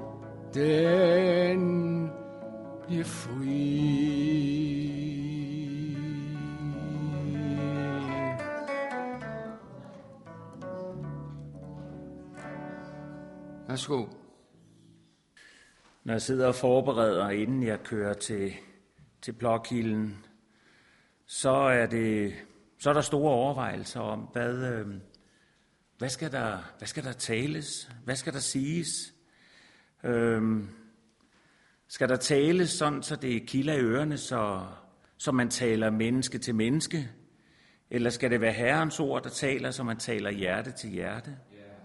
den bliver fri. Værsgo.
Når jeg sidder og forbereder, inden jeg kører til Blokhilden, så er der store overvejelser om, hvad skal der tales? Hvad skal der siges? Skal der tales sådan, så det kilder i ørerne, så man taler menneske til menneske? Eller skal det være Herrens ord, der taler, så man taler hjerte til hjerte?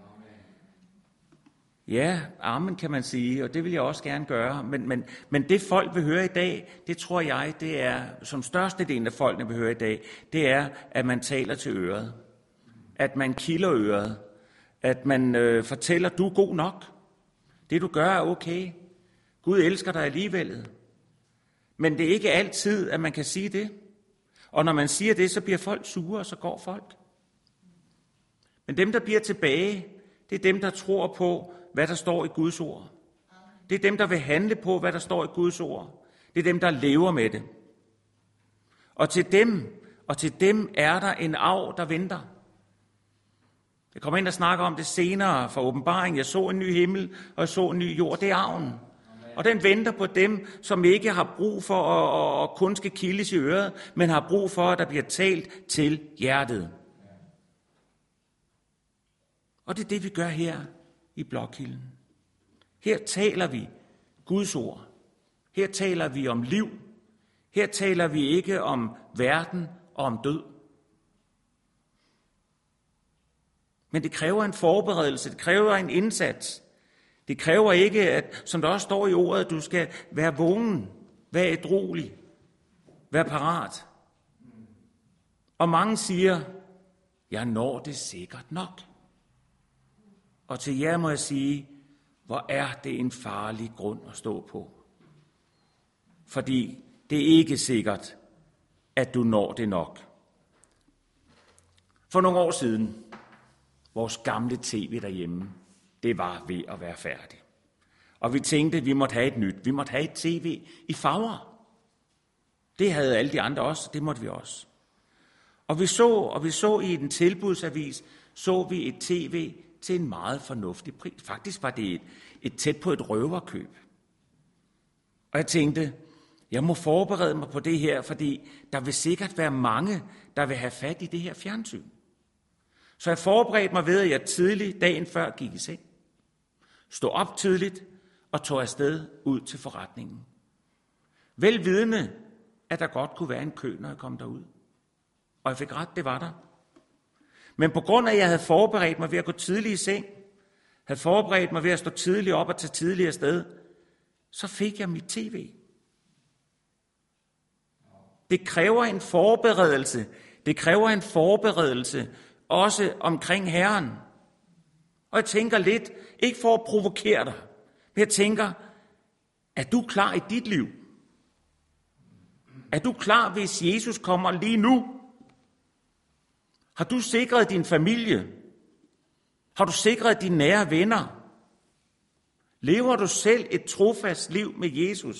Ja, amen kan man sige, og det vil jeg også gerne gøre. Men det folk vil høre i dag, det tror jeg, det er, som størstedelen af folkene vil høre i dag, det er, at man taler til øret. At man kilder øret. At man fortæller, du er god nok. Det du gør er okay. Gud elsker dig alligevel. Men det er ikke altid, at man kan sige det. Og når man siger det, så bliver folk sure, og så går folk. Men dem, der bliver tilbage, det er dem, der tror på, hvad der står i Guds ord. Det er dem, der vil handle på, hvad der står i Guds ord. Det er dem, der lever med det. Og til dem er der en arv, der venter. Jeg kommer ind og snakker om det senere fra åbenbaringen. Jeg så en ny himmel, og jeg så en ny jord. Det er arven. Og den venter på dem, som ikke har brug for at kun skal kildes i øret, men har brug for, at der bliver talt til hjertet. Og det er det, vi gør her i Blokhilden. Her taler vi Guds ord. Her taler vi om liv. Her taler vi ikke om verden og om død. Men det kræver en forberedelse, det kræver en indsats. Det kræver ikke, at, som der også står i ordet, at du skal være vågen, være ædruelig, være parat. Og mange siger, jeg når det sikkert nok. Og til jer må jeg sige, hvor er det en farlig grund at stå på. Fordi det er ikke sikkert, at du når det nok. For nogle år siden, vores gamle tv derhjemme, det var ved at være færdig. Og vi tænkte, at vi måtte have et nyt. Vi måtte have et tv i farver. Det havde alle de andre også, det måtte vi også. Og vi så i en tilbudsavis, så vi et tv til en meget fornuftig pris. Faktisk var det et tæt på et røverkøb. Og jeg tænkte, jeg må forberede mig på det her, fordi der vil sikkert være mange, der vil have fat i det her fjernsyn. Så jeg forberedte mig ved, at jeg tidligt dagen før gik i seng. Stod op tidligt og tog afsted ud til forretningen. Vel vidende, at der godt kunne være en kø, når jeg kom derud. Og jeg fik ret, det var der. Men på grund af, at jeg havde forberedt mig ved at gå tidligt i seng, havde forberedt mig ved at stå tidligt op og tage tidligere afsted, så fik jeg mit tv. Det kræver en forberedelse. Det kræver en forberedelse, også omkring Herren. Og jeg tænker lidt, ikke for at provokere dig, men jeg tænker, er du klar i dit liv? Er du klar, hvis Jesus kommer lige nu? Har du sikret din familie? Har du sikret dine nære venner? Lever du selv et trofast liv med Jesus?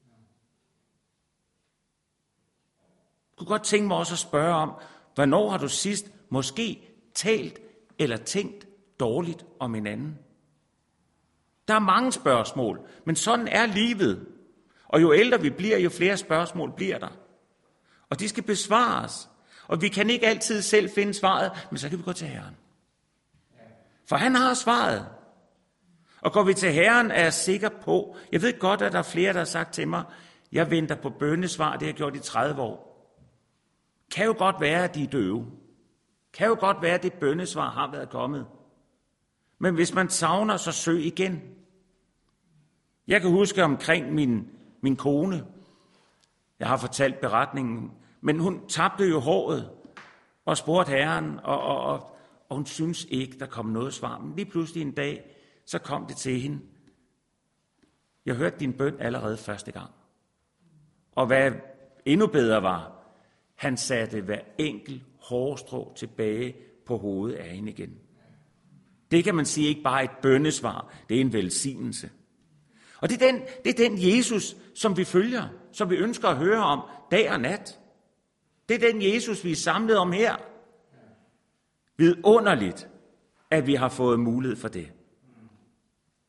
Jeg kunne godt tænke mig også at spørge om, hvornår har du sidst måske talt eller tænkt dårligt om hinanden? Der er mange spørgsmål, men sådan er livet. Og jo ældre vi bliver, jo flere spørgsmål bliver der. Og de skal besvares. Og vi kan ikke altid selv finde svaret, men så kan vi gå til Herren. For han har svaret. Og går vi til Herren, er jeg sikker på, jeg ved godt, at der er flere, der har sagt til mig, jeg venter på bønnesvar, det har jeg gjort i 30 år. Kan jo godt være, at de er døve. Kan jo godt være, at det bønnesvar har været kommet. Men hvis man savner, så søg igen. Jeg kan huske omkring min kone. Jeg har fortalt beretningen, men hun tabte jo håret og spurgte Herren, og hun synes ikke, der kom noget svar. Men lige pludselig en dag, så kom det til hende. Jeg hørte din bøn allerede første gang. Og hvad endnu bedre var, han satte hver enkelt hårstrå tilbage på hovedet af hende igen. Det kan man sige ikke bare et bønnesvar, det er en velsignelse. Og det er den Jesus, som vi følger, som vi ønsker at høre om dag og nat. Det er den Jesus, vi er samlet om her. Vidunderligt, at vi har fået mulighed for det.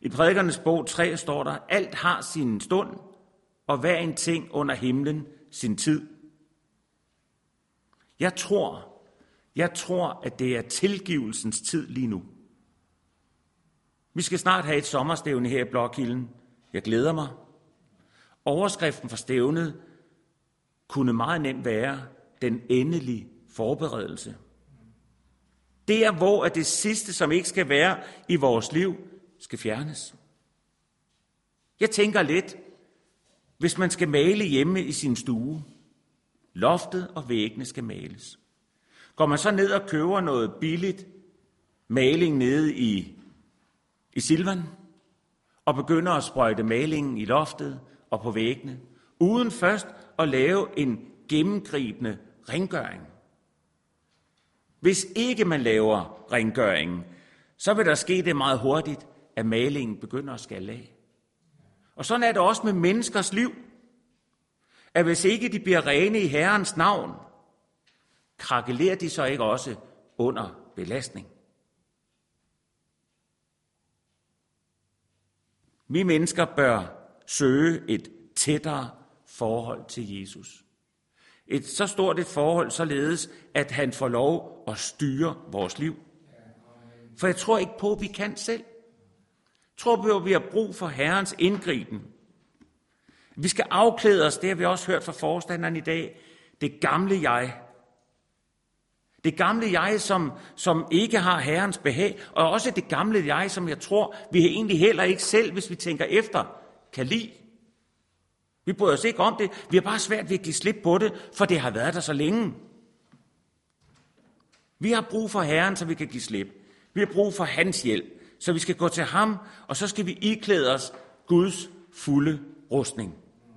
I Prædikernes bog 3 står der, alt har sin stund, og hver en ting under himlen sin tid. Jeg tror, at det er tilgivelsens tid lige nu. Vi skal snart have et sommerstævne her i Blåkilden. Jeg glæder mig. Overskriften for stævnet kunne meget nemt være den endelige forberedelse. Det er, hvor det sidste, som ikke skal være i vores liv, skal fjernes. Jeg tænker lidt, hvis man skal male hjemme i sin stue, loftet og væggene skal males. Går man så ned og køber noget billigt maling nede i Silvan, og begynder at sprøjte malingen i loftet og på væggene, uden først at lave en gennemgribende rengøring. Hvis ikke man laver rengøringen, så vil der ske det meget hurtigt, at malingen begynder at skalle af. Og sådan er det også med menneskers liv, at hvis ikke de bliver rene i Herrens navn, krakelerer de så ikke også under belastning. Vi mennesker bør søge et tættere forhold til Jesus. Et så stort et forhold, således at han får lov at styre vores liv. For jeg tror ikke på, at vi kan selv. Jeg tror på, at vi har brug for Herrens indgriben. Vi skal afklæde os, det har vi også hørt fra forstanderen i dag, det gamle jeg. Det gamle jeg, som ikke har Herrens behag, og også det gamle jeg, som jeg tror, vi egentlig heller ikke selv, hvis vi tænker efter, kan lide. Vi bryder os ikke om det, vi har bare svært ved at give slip på det, for det har været der så længe. Vi har brug for Herren, så vi kan give slip. Vi har brug for hans hjælp, så vi skal gå til ham, og så skal vi iklæde os Guds fulde rustning.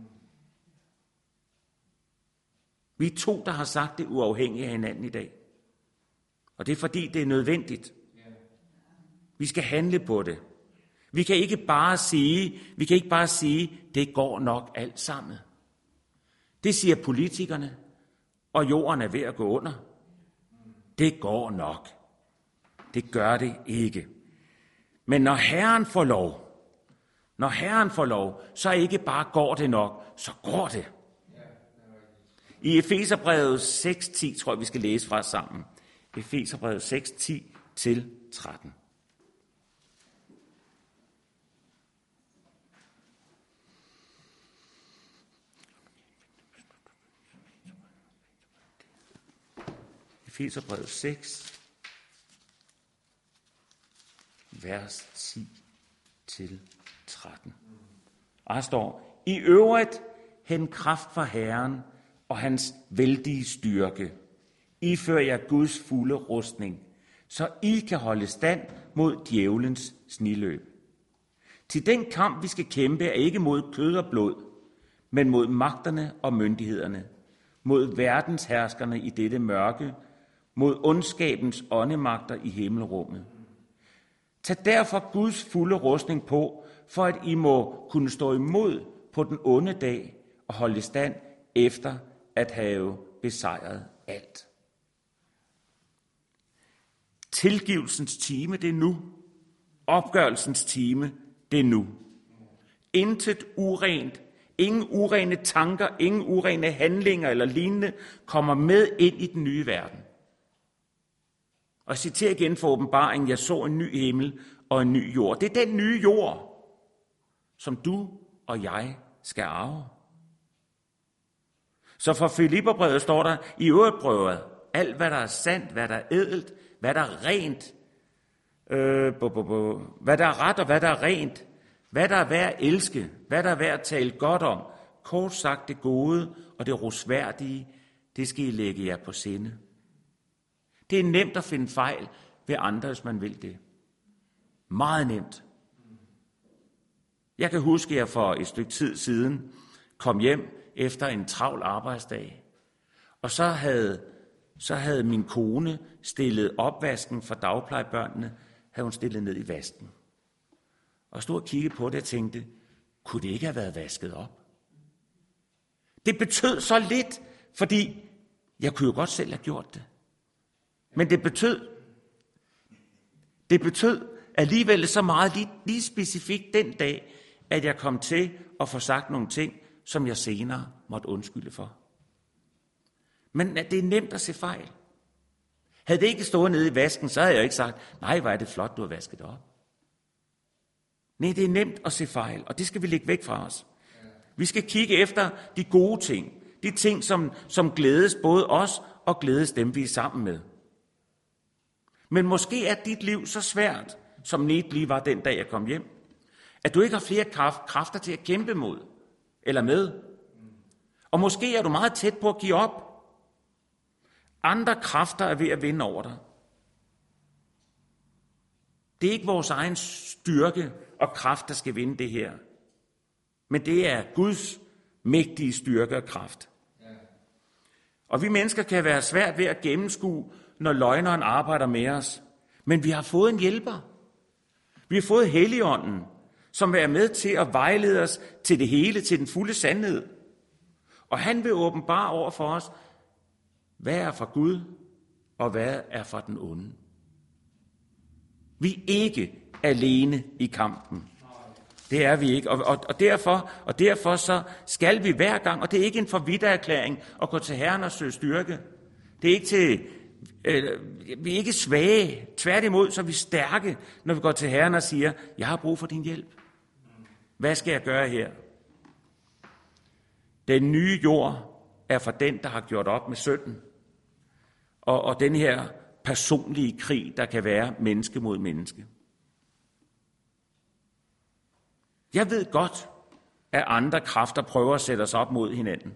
Vi er 2, der har sagt det uafhængigt af hinanden i dag. Og det er fordi, det er nødvendigt. Vi skal handle på det. Vi kan ikke bare sige, det går nok alt sammen. Det siger politikerne, og jorden er ved at gå under. Det går nok. Det gør det ikke. Men når Herren får lov, så ikke bare går det nok, så går det. I Efeserbrevet 6:10, tror jeg, vi skal læse fra sammen. Efeserbrevet 6:10-13. Efeserbrevet 6, vers 10-13. Og her står, i øvrigt hent kraft fra Herren og hans vældige styrke. Ifør jer Guds fulde rustning, så I kan holde stand mod djævelens sniløb. Til den kamp, vi skal kæmpe, er ikke mod kød og blod, men mod magterne og myndighederne, mod verdensherskerne i dette mørke, mod ondskabens åndemagter i himmelrummet. Tag derfor Guds fulde rustning på, for at I må kunne stå imod på den onde dag og holde stand efter at have besejret alt. Tilgivelsens time, det er nu. Opgørelsens time, det er nu. Intet urent, ingen urene tanker, ingen urene handlinger eller lignende kommer med ind i den nye verden. Og jeg citerer igen fra åbenbaringen, jeg så en ny himmel og en ny jord. Det er den nye jord, som du og jeg skal arve. Så for Filipperbrevet står der, i øvrigt prøvet, alt hvad der er sandt, hvad der er ædelt, hvad der er rent, hvad der er ret og hvad der er rent, hvad der er værd at elske, hvad der er værd at tale godt om, kort sagt det gode og det rosværdige, det skal I lægge jer på sinde. Det er nemt at finde fejl ved andre, hvis man vil det. Meget nemt. Jeg kan huske, at jeg for et stykke tid siden kom hjem efter en travl arbejdsdag, og så havde min kone stillet opvasken for dagplejebørnene, havde hun stillet ned i vasken. Og stod og kiggede på det og tænkte, kunne det ikke have været vasket op? Det betød så lidt, fordi jeg kunne jo godt selv have gjort det. Men det betød, alligevel så meget lige specifikt den dag, at jeg kom til at få sagt nogle ting, som jeg senere måtte undskylde for. Men det er nemt at se fejl. Havde det ikke stået nede i vasken, så havde jeg ikke sagt, nej, hvor er det flot, du har vasket op. Nej, det er nemt at se fejl, og det skal vi lægge væk fra os. Vi skal kigge efter de gode ting. De ting, som glædes både os og glædes dem, vi er sammen med. Men måske er dit liv så svært, som net lige var den dag, jeg kom hjem, at du ikke har flere kræfter til at kæmpe mod eller med. Og måske er du meget tæt på at give op. Andre kræfter er ved at vinde over dig. Det er ikke vores egen styrke og kraft, der skal vinde det her. Men det er Guds mægtige styrke og kraft. Og vi mennesker kan være svært ved at gennemskue, når løgneren arbejder med os. Men vi har fået en hjælper. Vi har fået Helligånden, som vil være med til at vejlede os til det hele, til den fulde sandhed. Og han vil åbenbare over for os, hvad er fra Gud, og hvad er fra den onde. Vi er ikke alene i kampen. Det er vi ikke. Og derfor så skal vi hver gang, og det er ikke en forvittererklæring at gå til Herren og søge styrke. Det er ikke til, vi er ikke svage. Tværtimod så er vi stærke, når vi går til Herren og siger, jeg har brug for din hjælp. Hvad skal jeg gøre her? Den nye jord er for den, der har gjort op med synden. Og den her personlige krig, der kan være menneske mod menneske. Jeg ved godt, at andre kræfter prøver at sætte os op mod hinanden.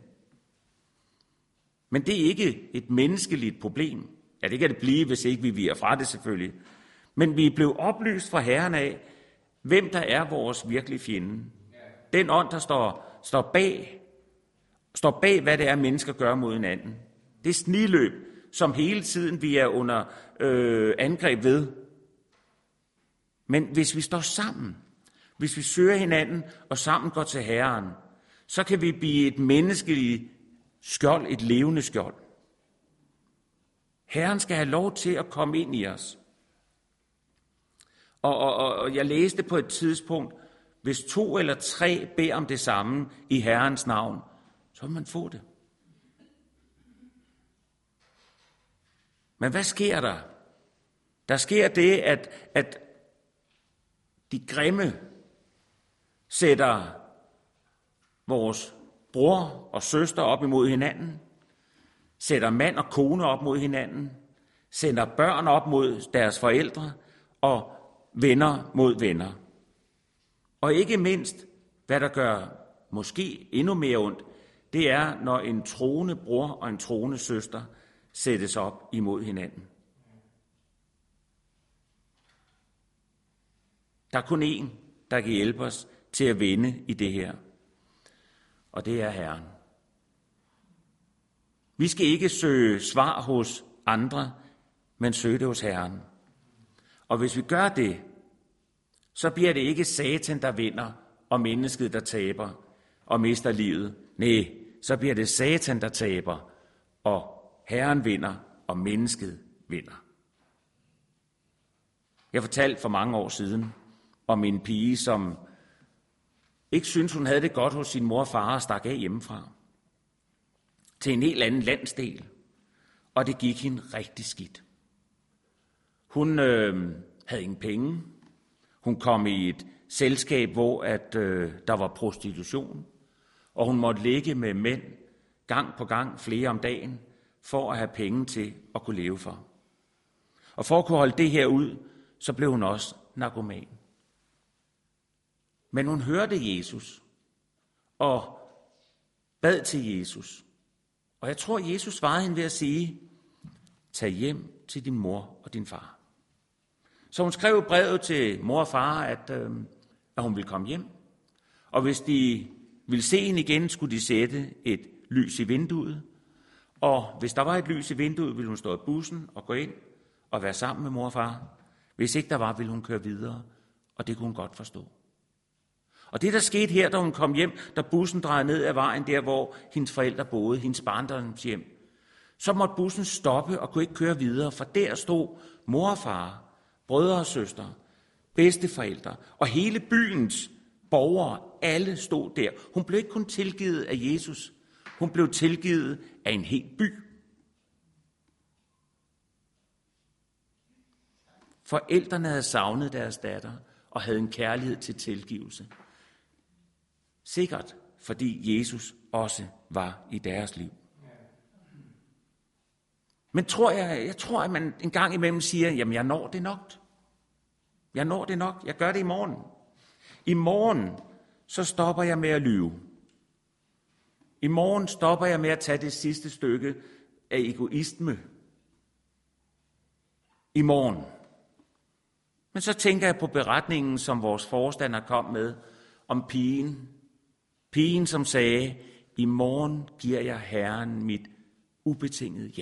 Men det er ikke et menneskeligt problem. Ja, det kan det blive, hvis ikke vi viger fra det selvfølgelig. Men vi er blevet oplyst fra Herren af, hvem der er vores virkelige fjende. Den ånd, der står bag, hvad det er, mennesker gør mod hinanden. Det er sniløb, som hele tiden vi er under angreb ved. Men hvis vi står sammen, hvis vi søger hinanden og sammen går til Herren, så kan vi blive et menneskeligt skjold, et levende skjold. Herren skal have lov til at komme ind i os. Og jeg læste på et tidspunkt, hvis 2 eller 3 beder om det samme i Herrens navn, så vil man få det. Men hvad sker der? Der sker det, at de grimme sætter vores bror og søster op imod hinanden, sætter mand og kone op mod hinanden, sender børn op mod deres forældre og venner mod venner. Og ikke mindst, hvad der gør måske endnu mere ondt, det er, når en troende bror og en troende søster sættes op imod hinanden. Der er kun én, der kan hjælpe os til at vinde i det her. Og det er Herren. Vi skal ikke søge svar hos andre, men søge det hos Herren. Og hvis vi gør det, så bliver det ikke Satan, der vinder, og mennesket, der taber og mister livet. Nej, så bliver det Satan, der taber, og Herren vinder, og mennesket vinder. Jeg fortalte for mange år siden om en pige, som ikke syntes, hun havde det godt hos sin mor og far og stak af hjemmefra til en helt anden landsdel. Og det gik hende rigtig skidt. Hun havde ingen penge. Hun kom i et selskab, hvor der var prostitution. Og hun måtte ligge med mænd gang på gang, flere om dagen, for at have penge til at kunne leve for. Og for at kunne holde det her ud, så blev hun også narkoman. Men hun hørte Jesus og bad til Jesus. Og jeg tror, Jesus svarede hende ved at sige, tag hjem til din mor og din far. Så hun skrev brevet til mor og far, at hun ville komme hjem. Og hvis de ville se hende igen, skulle de sætte et lys i vinduet. Og hvis der var et lys i vinduet, ville hun stå i bussen og gå ind og være sammen med mor og far. Hvis ikke der var, ville hun køre videre, og det kunne hun godt forstå. Og det, der skete her, da hun kom hjem, da bussen drejede ned ad vejen, der hvor hendes forældre boede, hendes barndomshjem, så måtte bussen stoppe og kunne ikke køre videre, for der stod mor og far, brødre og søstre, bedsteforældre og hele byens borgere, alle stod der. Hun blev ikke kun tilgivet af Jesus, hun blev tilgivet af en hel by. Forældrene havde savnet deres datter og havde en kærlighed til tilgivelse. Sikkert fordi Jesus også var i deres liv. Men jeg tror, at man en gang imellem siger, jamen jeg når det nok. Jeg når det nok. Jeg gør det i morgen. I morgen, så stopper jeg med at lyve. I morgen stopper jeg med at tage det sidste stykke af egoisme. I morgen. Men så tænker jeg på beretningen, som vores forstander kom med, om pigen. Pigen, som sagde, i morgen giver jeg Herren mit ubetingede ja.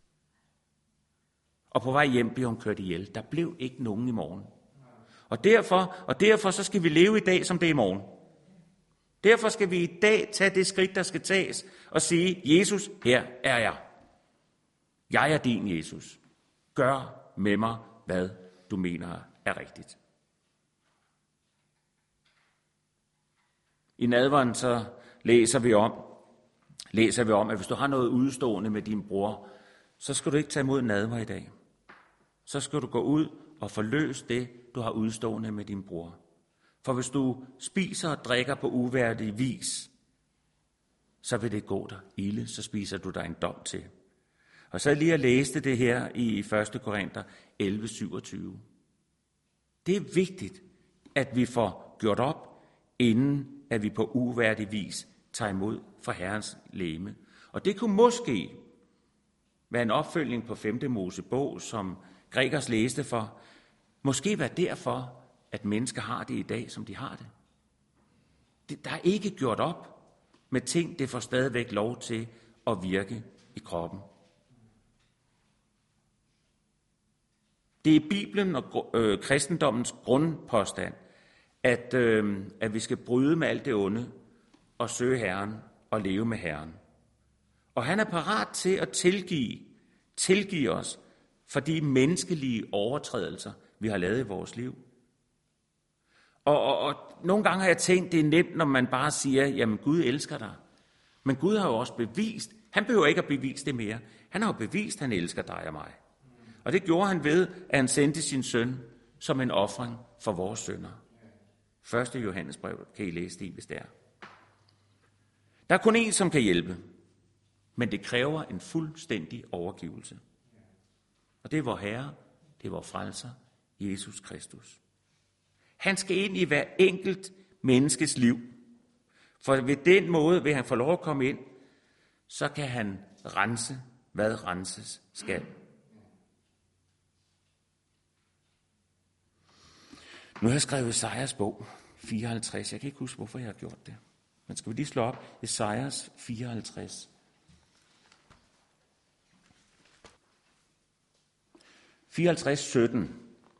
Og på vej hjem blev hun kørt ihjel. Der blev ikke nogen i morgen. Og derfor så skal vi leve i dag, som det er i morgen. Derfor skal vi i dag tage det skridt, der skal tages, og sige, Jesus, her er jeg. Jeg er din, Jesus. Gør med mig, hvad du mener er rigtigt. I nadveren så læser vi om, at hvis du har noget udstående med din bror, så skal du ikke tage imod nadver i dag. Så skal du gå ud og forløse det, du har udstående med din bror. For hvis du spiser og drikker på uværdig vis, så vil det gå dig ilde, så spiser du dig en dom til. Og så lige at læse det her i 1. Korinther 11:27. Det er vigtigt, at vi får gjort op, inden at vi på uværdig vis tager imod for Herrens legeme. Og det kunne måske være en opfølgning på 5. Mosebog, som Gregers læste for. Måske være derfor, at mennesker har det i dag, som de har det. Der er ikke gjort op med ting, det får stadigvæk lov til at virke i kroppen. Det er Bibelen og kristendommens grundpåstand, at vi skal bryde med alt det onde og søge Herren og leve med Herren. Og han er parat til at tilgive os for de menneskelige overtrædelser, vi har lavet i vores liv. Og nogle gange har jeg tænkt, det er nemt, når man bare siger, jamen Gud elsker dig. Men Gud har jo også bevist, han behøver ikke at bevise det mere. Han har jo bevist, at han elsker dig og mig. Og det gjorde han ved, at han sendte sin søn som en ofring for vores synder. 1. Johannesbrev kan I læse det, hvis det er. Der er kun én, som kan hjælpe, men det kræver en fuldstændig overgivelse. Og det er vor Herre, det er vor frelser, Jesus Kristus. Han skal ind i hver enkelt menneskes liv, for ved den måde vil han få lov at komme ind, så kan han rense, hvad renses skal. Nu har jeg skrevet Esajas bog 54. Jeg kan ikke huske, hvorfor jeg har gjort det. Men skal vi lige slå op? Esajas 54. 54:17.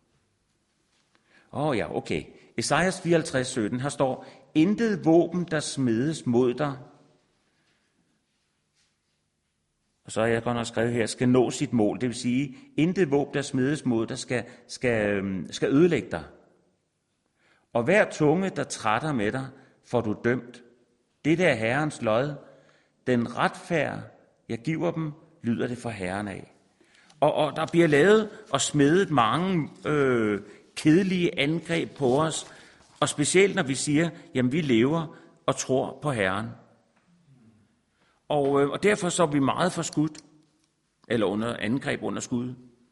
Ja, okay. Esajas 54:17. Her står, intet våben, der smedes mod dig. Og så har jeg godt nok skrevet her, skal nå sit mål. Det vil sige, intet våben, der smedes mod dig, skal ødelægge dig. Og hver tunge, der trætter med dig, får du dømt. Det er Herrens lod. Den retfærd, jeg giver dem, lyder det fra Herren af. Og der bliver lavet og smedet mange kedelige angreb på os. Og specielt når vi siger, jamen vi lever og tror på Herren. Og derfor så er vi meget forskudt, eller under angreb under skud.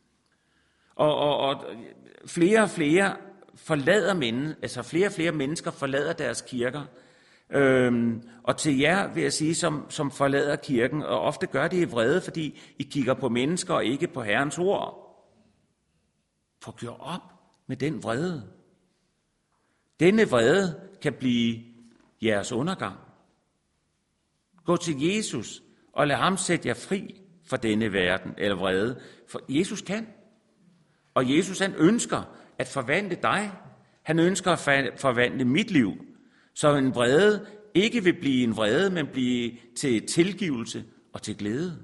Og flere og flere flere og flere mennesker forlader deres kirker. Og til jer vil jeg sige, som forlader kirken, og ofte gør det i vrede, fordi I kigger på mennesker og ikke på Herrens ord. Få gjort op med den vrede. Denne vrede kan blive jeres undergang. Gå til Jesus og lad ham sætte jer fri fra denne verden eller vrede. For Jesus kan. Og Jesus han ønsker at forvandle dig. Han ønsker at forvandle mit liv. Så en vrede ikke vil blive en vrede, men blive til tilgivelse og til glæde.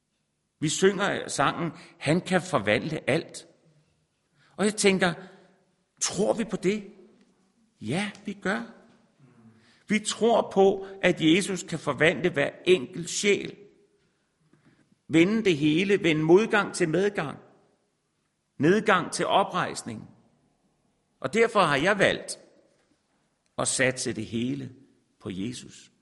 Vi synger sangen, han kan forvandle alt. Og jeg tænker, Tror vi på det? Ja, vi gør. Vi tror på, at Jesus kan forvandle hver enkelt sjæl. Vende det hele, vende modgang til medgang. Nedgang til oprejsning. Og derfor har jeg valgt at satse det hele på Jesus.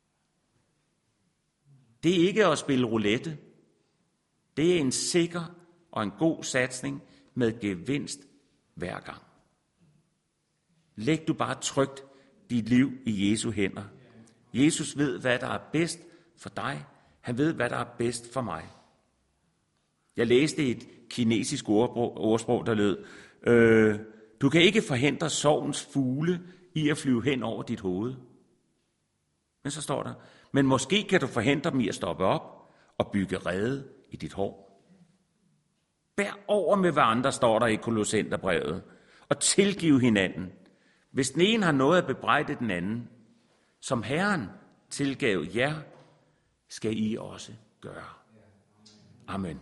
Det er ikke at spille roulette. Det er en sikker og en god satsning med gevinst hver gang. Læg du bare trygt dit liv i Jesu hænder. Jesus ved, hvad der er bedst for dig. Han ved, hvad der er bedst for mig. Jeg læste et kinesisk ordsprog, der lød, du kan ikke forhindre sorgens fugle i at flyve hen over dit hoved. Men så står der, men måske kan du forhindre dem i at stoppe op og bygge rede i dit hår. Bær over med hverandre, står der i Kolossenserbrevet, og tilgiv hinanden. Hvis den ene har noget at bebrejde den anden, som Herren tilgav jer, skal I også gøre. Amen.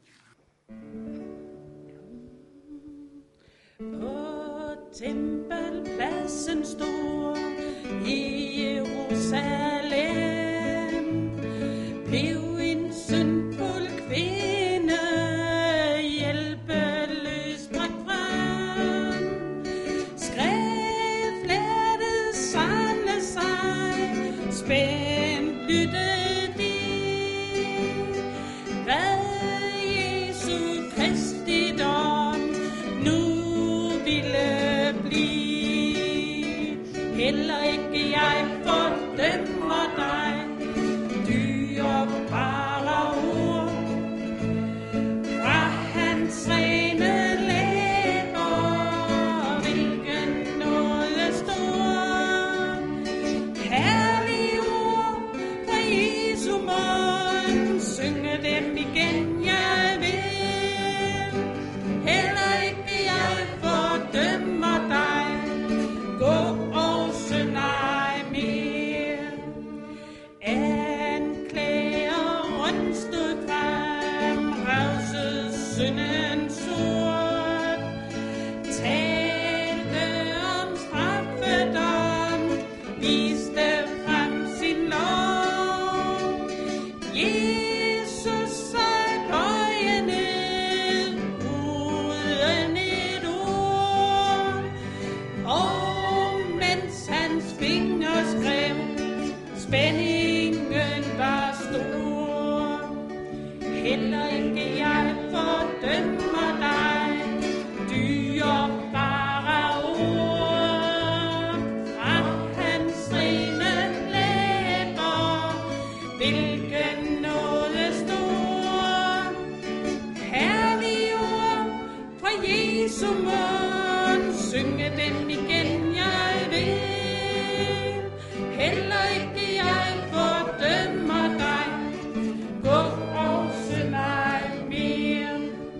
På tempelpladsen stor i Jerusalem blev en syndfuld kvinde hjælpeløs bragt frem. Skriftlærde samle sig, spændt lyttede de, hvad Jesu Kristi dom nu ville blive. Heller ikke jeg fordømmer dig, dyrebare ord fra hans rene læber, hvilken nåde stor. Herlige ord fra Jesu mund, synge dem igen, jeg vil. Heller ikke jeg fordømmer dig, gå og synd ej mere. Anklageren stod frem, revsede synden sort, talte om straffedom, viste frem sin lov. Jesus sig bøje ned, uden et ord, og mens hans fingre skrev, spændingen var stor. Heller ikke jeg fordømmer dig, dyrebare ord fra hans rene læber, hvilken nåde stor. Herlige ord fra Jesu mund, synge dem igen, jeg vil. Heller ikke jeg fordømmer dig, gå og synd ej mere.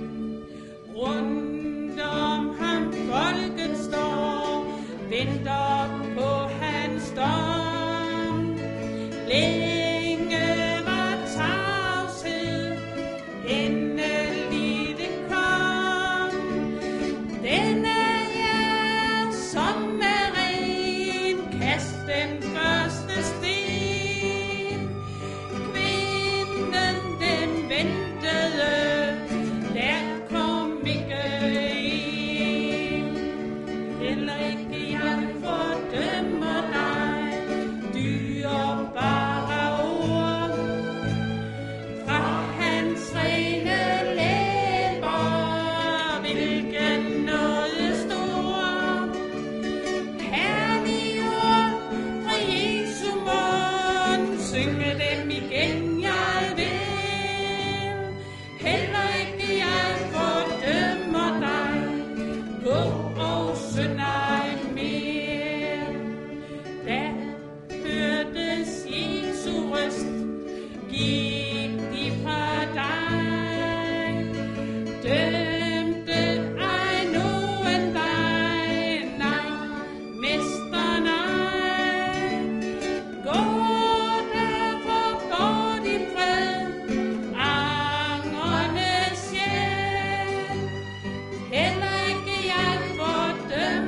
Rundt om ham folket står, venter på hans dom. Længe var tavshed, endelig det kom. Den er jer, som er ren, kast den første sten. Kvinden den ventede, der kom ikke en. Heller ikke jeg fordømmer dig, dyrebare ord fra hans rene læber, hvilken nåde stor. Herlige ord fra Jesu mund, synge dem igen, jeg vil. Heller ikke jeg fordømmer dig, gå og synd ej mere. Da hørtes Jesu røst, gik de fra dig, dømte ej nogen dig, nej, mester nej. Gå derfor, gå din fred, angrende sjæl. Heller ikke jeg fordømmer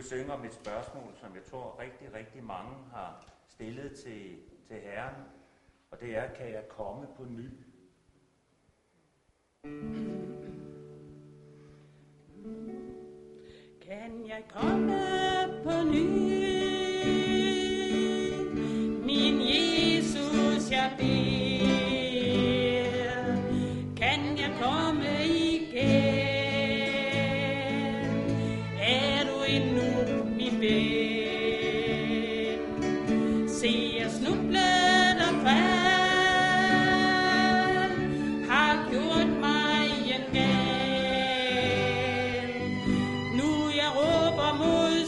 synge om et spørgsmål, som jeg tror rigtig, rigtig mange har stillet til Herren, og det er, kan jeg komme på ny?
Kan jeg komme på ny? Min Jesus, jeg beder. Kan jeg komme igen? Er du endnu min ven? Se, jeg snublet og fald, har gjort mig en gal. Nu jeg råber mod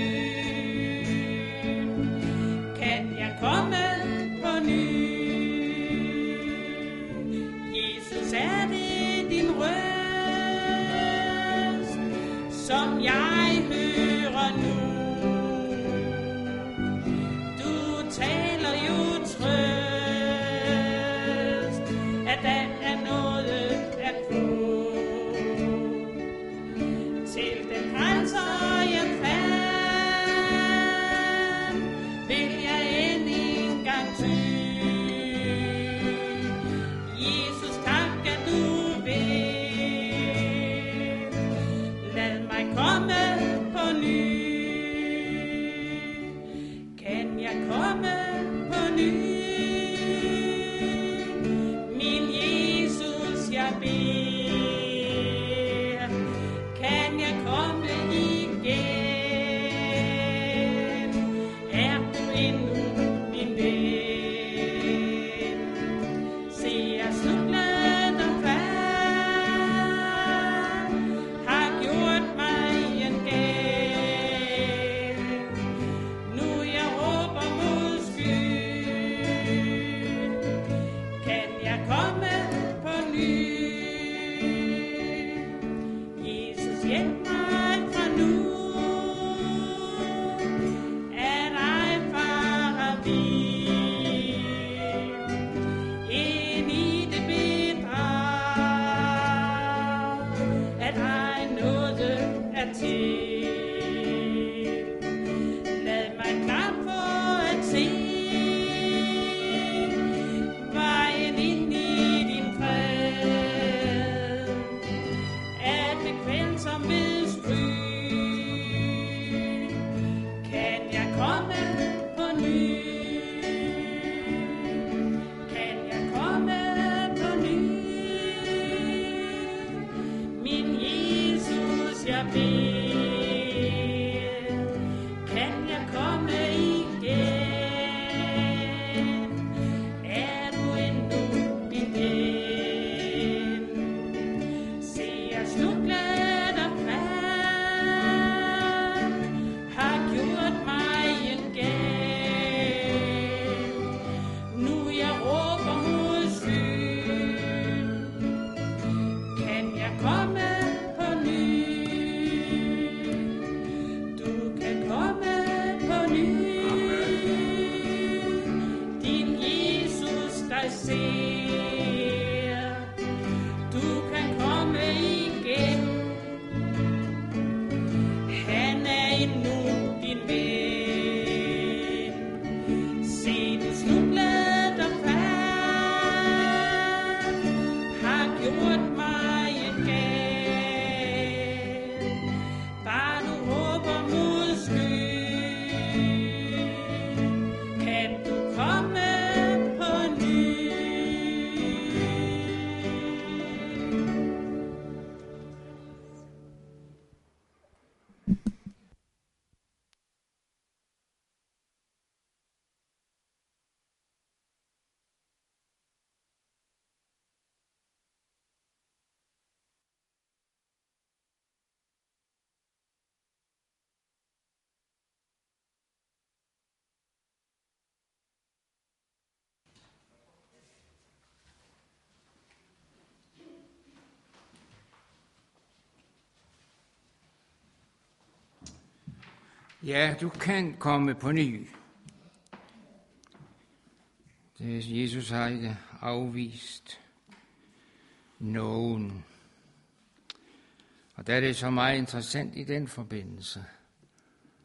skyen, kan jeg komme på ny? Jesus, er det din røst, som jeg hører nu? Du taler jo trøst, at der er noget at få. Til den frelser jeg fandt, vil jeg end en gang ty. Jesus, tak at du vil. Lad mig komme på ny. Kan jeg komme på ny? Min Jesus, jeg beder. Kan jeg komme igen? Er du endnu min ven? Se, jeg snublet og fald, har gjort mig en gal. Nu jeg råber mod skyen, kan jeg komme på ny? Jesus, hjælp mig fra nu, at ej fare vild ind i det bedrag, at ej noget er til. Lad mig klart få at se vejen ind i din fred, at bekvæmt som ved stry, kan jeg komme på ny? Kan jeg komme på ny? Min Jesus, jeg beder. Kan jeg komme igen? Er du endnu min ven? Se, jeg snublet og fald, har gjort mig en gal. Nu jeg råber mod skyen, kan jeg komme på ny? Du kan komme på ny. Din Jesus dig ser. Du kan komme igen. Han er endnu din ven. Se, du snublet og fald, har gjort mig en gal. Bare du råber mod skyen, kan du komme på ny?
Ja, du kan komme på ny. Jesus har ikke afvist nogen. Og der er det så meget interessant i den forbindelse,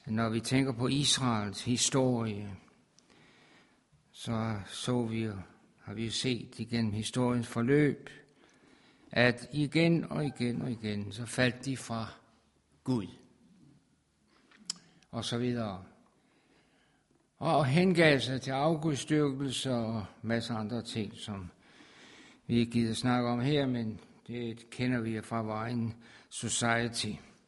Når vi tænker på Israels historie, så har vi jo set igennem historiens forløb, at igen og igen, så faldt de fra Gud. Og så videre. Og hengav sig til afgudstyrkelse og masser af andre ting, som vi ikke gider snakke om her, men det kender vi fra vores egen society.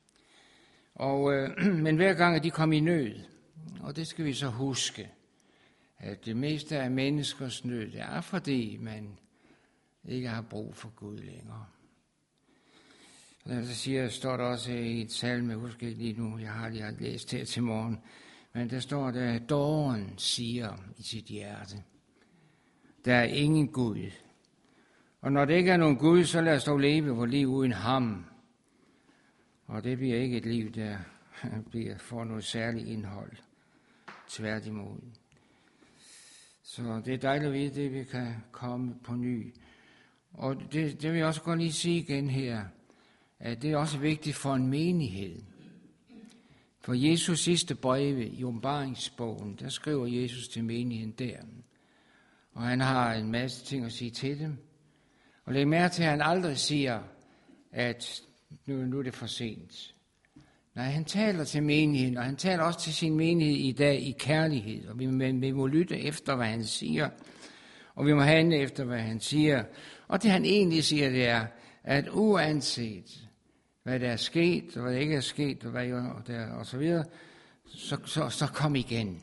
Men hver gang, at de kom i nød, og det skal vi så huske, at det meste af menneskers nød, det er fordi man ikke har brug for Gud længere. Og der står der også i et salme, jeg husker ikke lige nu, jeg har lige læst her til morgen, men der står der, at dåren siger i sit hjerte, der er ingen Gud. Og når det ikke er nogen Gud, så lad os dog leve vores liv uden ham. Og det bliver ikke et liv, der får noget særligt indhold. Tværtimod. Så det er dejligt at vide, det vi kan komme på ny. Og det vil jeg også godt lige sige igen her, at det er også vigtigt for en menighed. For Jesus sidste breve i åbenbaringsbogen, der skriver Jesus til menigheden der. Og han har en masse ting at sige til dem. Og læg mærke til, at han aldrig siger, at nu er det for sent. Nej, han taler til menigheden, og han taler også til sin menighed i dag i kærlighed. Og vi må lytte efter, hvad han siger. Og vi må handle efter, hvad han siger. Og det han egentlig siger, det er, at uanset hvad der er sket, og hvad der ikke er sket, og hvad der og så videre, så kom igen.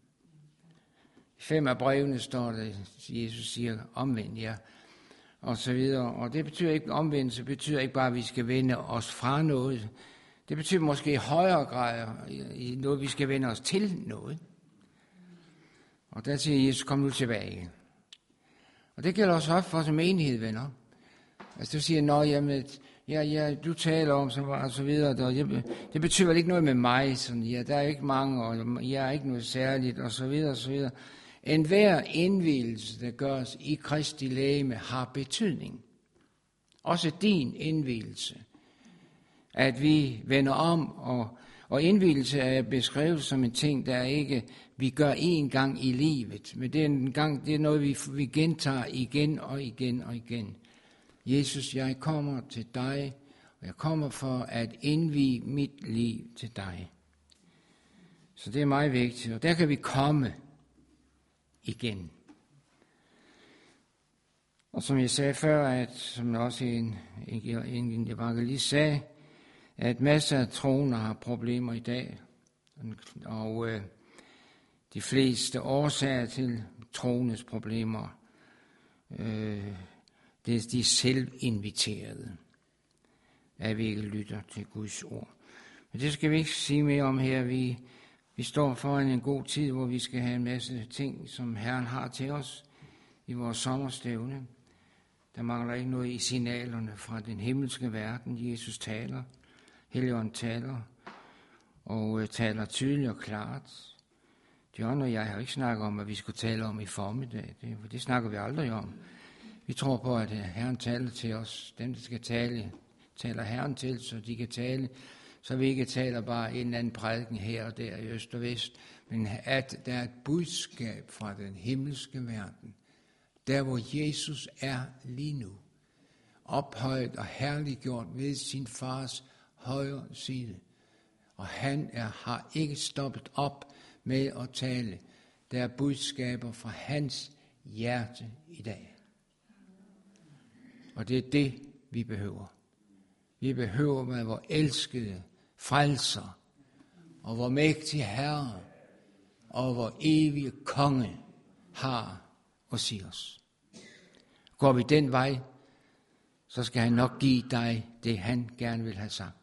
I 5 af brevene står der, Jesus siger, omvend jer, og så videre. Og det betyder ikke, omvendelse betyder ikke bare, at vi skal vende os fra noget. Det betyder måske i højere grad i noget, vi skal vende os til noget. Og der siger Jesus, kom nu tilbage. Og det gælder også for som menighed, venner. Altså du siger, nå, jamen, ja, du taler om, og så videre, det betyder vel ikke noget med mig, sådan, ja, der er ikke mange, og jeg er ikke noget særligt, og så videre, og så videre. Enhver indvielse, der gøres i Kristi legeme, har betydning. Også din indvielse. At vi vender om, og indvielse er beskrevet som en ting, der ikke vi gør én gang i livet, men det er noget, vi gentager igen og igen og igen. Jesus, jeg kommer til dig, og jeg kommer for at indvie mit liv til dig. Så det er meget vigtigt, og der kan vi komme igen. Og som jeg sagde før, som også en evangelist sagde, at masser af troende har problemer i dag, og de fleste årsager til troendes problemer, det er de selvinviterede, at vi ikke lytter til Guds ord. Men det skal vi ikke sige mere om her. Vi står foran en god tid, hvor vi skal have en masse ting, som Herren har til os i vores sommerstævne. Der mangler ikke noget i signalerne fra den himmelske verden. Jesus taler, Helligånden taler, og taler tydeligt og klart. John og jeg har ikke snakket om, at vi skulle tale om i formiddag. Det snakker vi aldrig om. Vi tror på, at Herren taler til os. Dem, der skal tale, taler Herren til, så de kan tale. Så vi ikke taler bare en eller anden prædiken her og der i øst og vest, men at der er et budskab fra den himmelske verden. Der, hvor Jesus er lige nu. Ophøjet og herliggjort ved sin fars højre side. Og han har ikke stoppet op med at tale. Der er budskaber fra hans hjerte i dag. Og det er det, vi behøver. Vi behøver, hvad vor elskede frelser, og vor mægtige Herre, og vor evige konge har at sige os. Går vi den vej, så skal han nok give dig det, han gerne vil have sagt.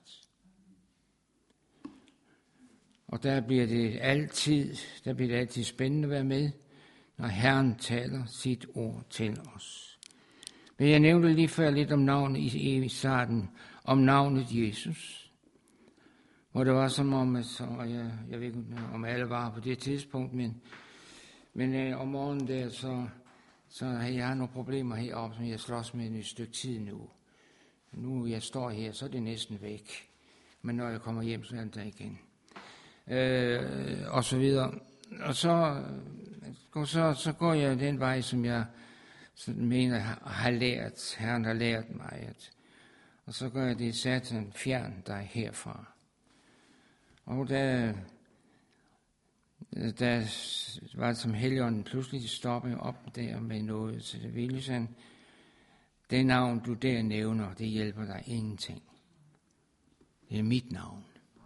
Og der bliver det altid spændende at være med, når Herren taler sit ord til os. Men jeg nævnte lige før lidt om navnet i starten, om navnet Jesus. Hvor det var som om, jeg ved ikke om alle var på det tidspunkt, men om morgenen der, så har jeg nogle problemer heroppe, som jeg slås med et stykke tid nu. Nu jeg står her, så er det næsten væk. Men når jeg kommer hjem, så er det der igen. og så videre. Og så går jeg den vej, som jeg mener har lært, Herren har lært mig. Og så gør jeg det, Satan, fjern dig herfra. Og der var det som Helligånden pludselig stoppede op der med noget til det vilje. Det navn, du der nævner, det hjælper dig ingenting. Det er mit navn.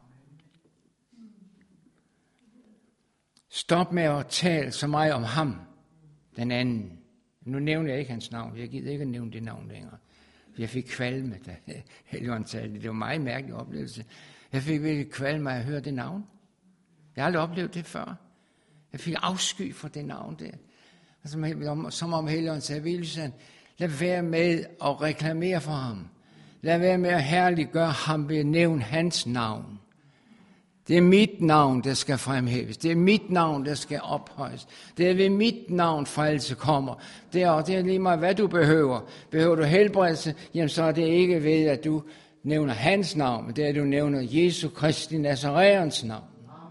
Stop med at tale så meget om ham, den anden. Nu nævner jeg ikke hans navn. Jeg gider ikke at nævne det navn længere. Jeg fik kvalme, da Helligånden talte. Det var en meget mærkelig oplevelse. Jeg fik virkelig kvalme af at høre det navn. Jeg har aldrig oplevet det før. Jeg fik afsky for det navn der. Som om Helligånden sagde, Vilsen, lad være med at reklamere for ham. Lad være med at herliggøre ham ved at nævne hans navn. Det er mit navn, der skal fremhæves. Det er mit navn, der skal ophøjes. Det er ved mit navn, frelse kommer. Det er lige meget, hvad du behøver. Behøver du helbredelse, jamen så er det ikke ved, at du nævner hans navn, men det er, at du nævner Jesu Kristi Nazareans navn.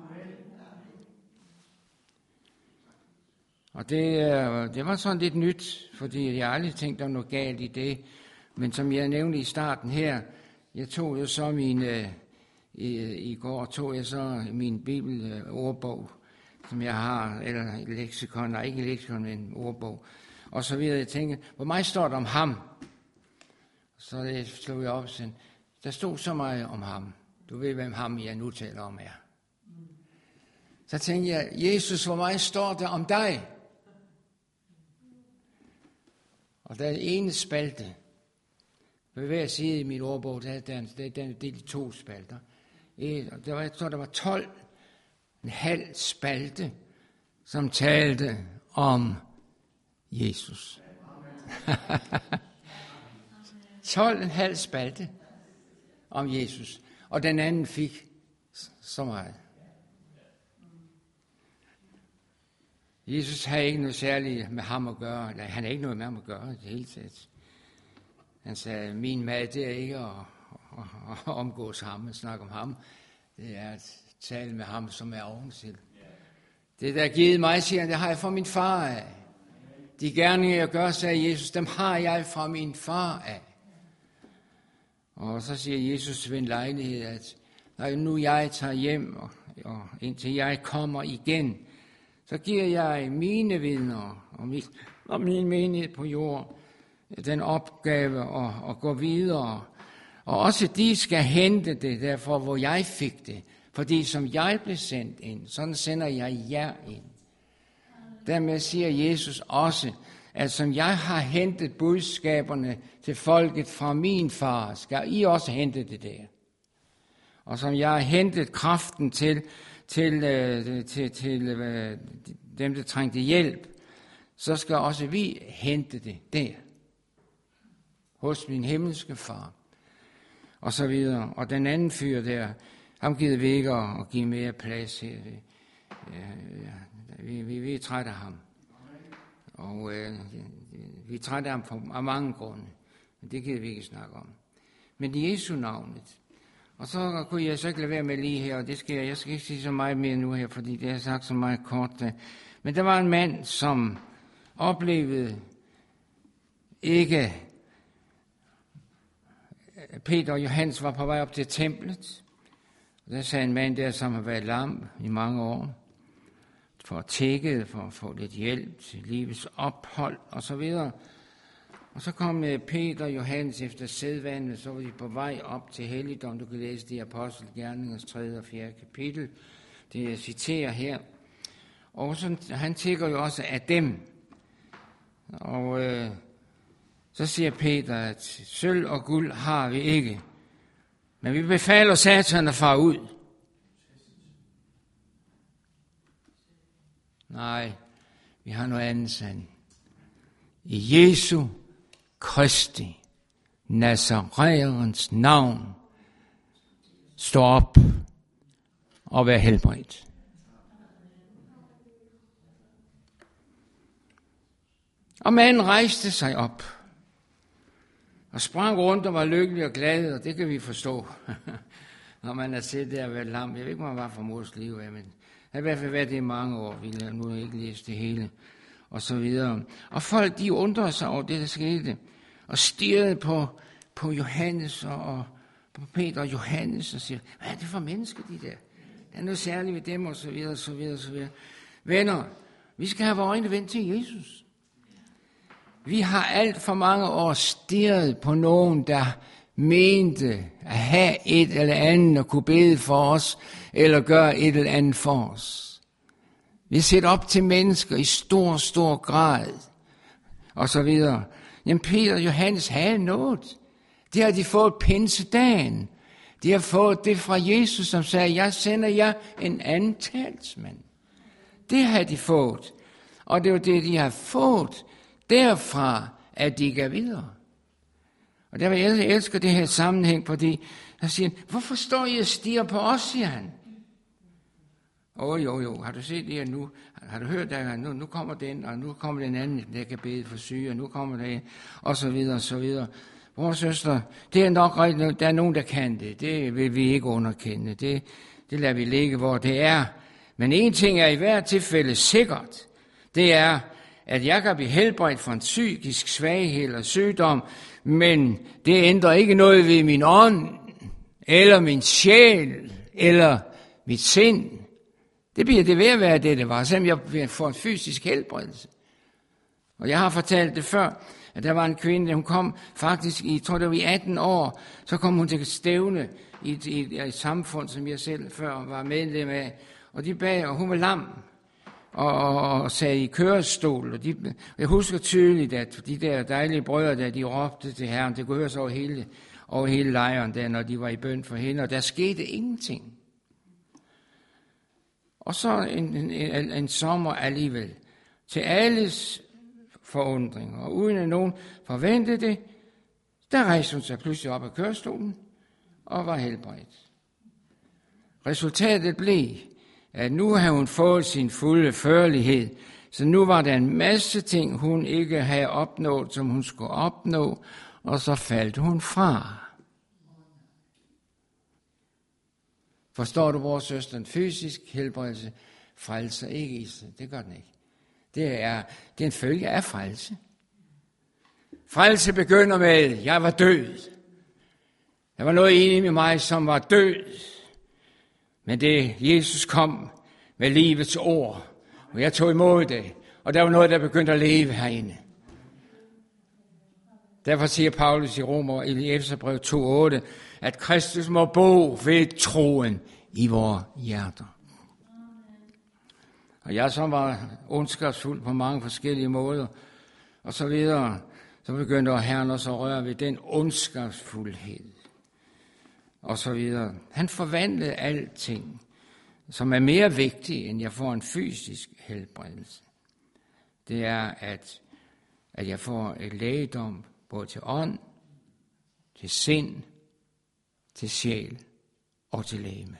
Og det var sådan lidt nyt, fordi jeg aldrig tænkte om noget galt i det. Men som jeg nævnte i starten her, jeg tog jo så i går tog jeg så min bibelordbog, som jeg har, eller leksikon, nej ikke leksikon, men en ordbog. Og så videre, jeg tænkte, hvor meget står der om ham? Så det slog jeg op, og sagde, der stod så meget om ham. Du ved, hvem ham jeg nu taler om er. Så tænkte jeg, Jesus, hvor meget står der om dig? Og der er en spalte. Ved hver side i min ordbog, der er de 2 spalter. Jeg tror, der var 12,5 spalte, som talte om Jesus. 12,5 spalte om Jesus. Og den anden fik så meget. Jesus har ikke noget særligt med ham at gøre. Han har ikke noget med ham at gøre i det hele taget. Han sagde, min mad, det er ikke at omgås ham og snakke om ham. Det er at tale med ham, som er oventil. Det, der er givet mig, siger han, det har jeg fra min far af. De gerninger, jeg gør, sagde Jesus, dem har jeg fra min far af. Og så siger Jesus ved en lejlighed, at når nu jeg tager hjem, og indtil jeg kommer igen, så giver jeg mine vidner og min menighed på jord den opgave at gå videre. Og også de skal hente det derfor, hvor jeg fik det. Fordi som jeg blev sendt ind, sådan sender jeg jer ind. Dermed siger Jesus også, at som jeg har hentet budskaberne til folket fra min far, skal I også hente det der. Og som jeg har hentet kraften til dem, der trængte hjælp, så skal også vi hente det der. Hos min himmelske far. Og så videre. Og den anden fyr der, ham gider vi ikke at give mere plads her. Vi er trætte af ham. Og vi er trætte af ham af mange grunde. Men det gider vi ikke snakke om. Men i Jesu navnet. Og så kunne jeg så ikke lade være med lige her, og det skal jeg skal ikke sige så meget mere nu her, fordi det har jeg sagt så meget kort. Men der var en mand, som oplevede ikke... Peter og Johannes var på vej op til templet. Og der sagde en mand der, som har været lam i mange år, for at tække, for at få lidt hjælp til livets ophold og så videre. Og så kom Peter og Johannes efter sædvanen, så var de på vej op til helligdom. Du kan læse det i Apostelgerningernes 3. og 4. kapitel. Det jeg citerer her. Og så, han tækker jo også af dem. Og så siger Peter, at sølv og guld har vi ikke. Men vi befaler Satan at fare ud. Nej, vi har noget andet sand. I Jesu Kristi Nazareans navn stå op og vær helbredt. Og manden rejste sig op og sprang rundt og var lykkelig og glad, og det kan vi forstå. når man har set der og været lam. Jeg ved ikke, om man var fra mors liv af, men det har i hvert fald været det i mange år. Vi har nu ikke læst det hele, og så videre. Og folk, de undrede sig over det, der skete, og stirrede på Johannes og på Peter og Johannes, og siger, hvad er det for mennesker, de der? Der er noget særligt ved dem, og så videre, og så videre, og så videre. Venner, vi skal have vores øjne vendt til Jesus. Vi har alt for mange år stirret på nogen, der mente at have et eller andet at kunne bede for os, eller gøre et eller andet for os. Vi har set op til mennesker i stor grad, og så videre. Jamen Peter og Johannes havde noget. Det har de fået pinsedagen. De har fået det fra Jesus, som sagde, jeg sender jer en anden talsmand. Det har de fået. Og det var det, de har fået derfra, at de gav videre. Og derfor jeg elsker det her sammenhæng, fordi han siger, hvorfor står I og stiger på os, siger han. Jo, har du set det her nu? Har du hørt det? Nu kommer den, og nu kommer den anden, der kan bede for syge, og nu kommer det, og så videre, og så videre. Vores søster, det er nok rigtigt, der er nogen, der kan det. Det vil vi ikke underkende. Det lader vi ligge, hvor det er. Men en ting er i hvert tilfælde sikkert. Det er, at jeg kan blive helbredt for en psykisk svaghed eller sygdom, men det ændrer ikke noget ved min ånd, eller min sjæl, eller mit sind. Det bliver det ved at være det var, selvom jeg får en fysisk helbredelse. Og jeg har fortalt det før, at der var en kvinde, hun kom faktisk i 18 år, så kom hun til stævne i et samfund, som jeg selv før var medlem af, og de bag, og hun var lam, og sad i kørestol, og jeg husker tydeligt, at de der dejlige brødre, der de råbte til Herren, det kunne høres over hele lejren, der, når de var i bøn for hende, og der skete ingenting. Og så en sommer alligevel, til alles forundring, og uden at nogen forventede det, der rejste hun sig pludselig op af kørestolen, og var helbredt. Resultatet blev, at nu havde hun fået sin fulde førlighed, så nu var der en masse ting, hun ikke havde opnået, som hun skulle opnå, og så faldt hun fra. Forstår du, vores søster, en fysisk helbredelse frelser ikke i sig. Det gør den ikke. Det er en følge af frelse. Frelse begynder med, jeg var død. Der var noget inde i mig, som var død. Men det Jesus kom med livets ord, og jeg tog imod det, og der var noget, der begyndte at leve herinde. Derfor siger Paulus i Romer i Efeserbrev 2:8, at Kristus må bo ved troen i vores hjerter. Og jeg som var ondskabsfuld på mange forskellige måder, og så videre, så begyndte Herren også at røre ved den ondskabsfuldhed, og så videre. Han forvandlede alting, som er mere vigtigt, end jeg får en fysisk helbredelse. Det er, at jeg får et lægedom, både til ånd, til sind, til sjæl og til legeme.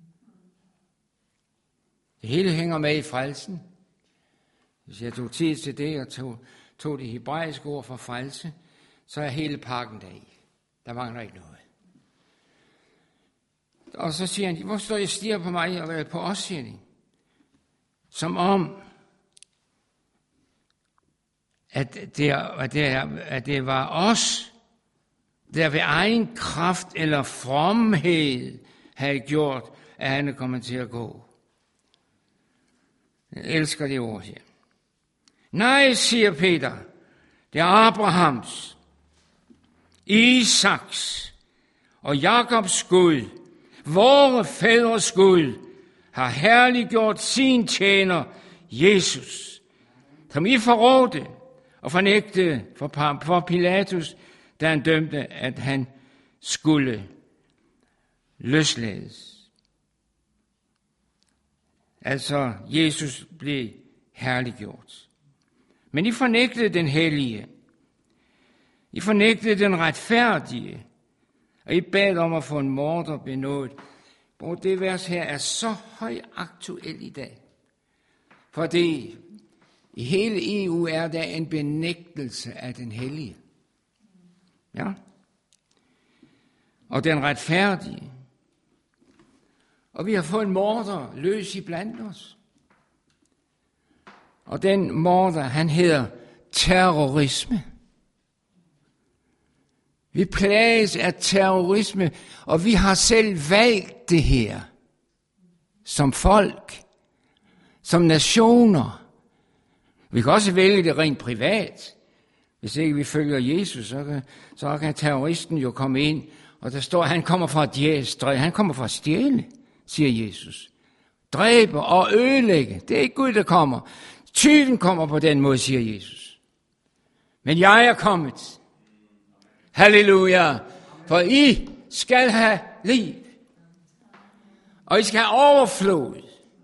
Det hele hænger med i frelsen. Hvis jeg tog tid til det og tog det hebraiske ord for frelse, så er hele pakken deri. Der mangler ikke noget. Og så siger han, hvor står jeg stiger på mig og på os, siger de. Som om, at det var os, der ved egen kraft eller fromhed havde gjort, at han er kommet til at gå. Jeg elsker det ord her. Nej, siger Peter, det er Abrahams, Isaks og Jakobs Gud, vore fædres Gud, har herliggjort sin tjener, Jesus, som I forrådte og fornægtede for Pilatus, da han dømte, at han skulle løslades. Altså, Jesus blev herliggjort. Men I fornægtede den hellige. I fornægtede den retfærdige. Og I bad om at få en morder benådet. Og det vers her er så højaktuelt i dag. Fordi i hele EU er der en benægtelse af den hellige. Ja. Og den retfærdige. Og vi har fået en morder løs i blandt os. Og den morder, han hedder terrorisme. Vi plages af terrorisme, og vi har selv valgt det her. Som folk, som nationer. Vi kan også vælge det rent privat. Hvis ikke vi følger Jesus, så kan terroristen jo komme ind, og der står, at han kommer fra at stjæle, siger Jesus. Dræbe og ødelægge. Det er ikke Gud, der kommer. Tyven kommer på den måde, siger Jesus. Men jeg er kommet. Halleluja. For I skal have liv. Og I skal have overflod.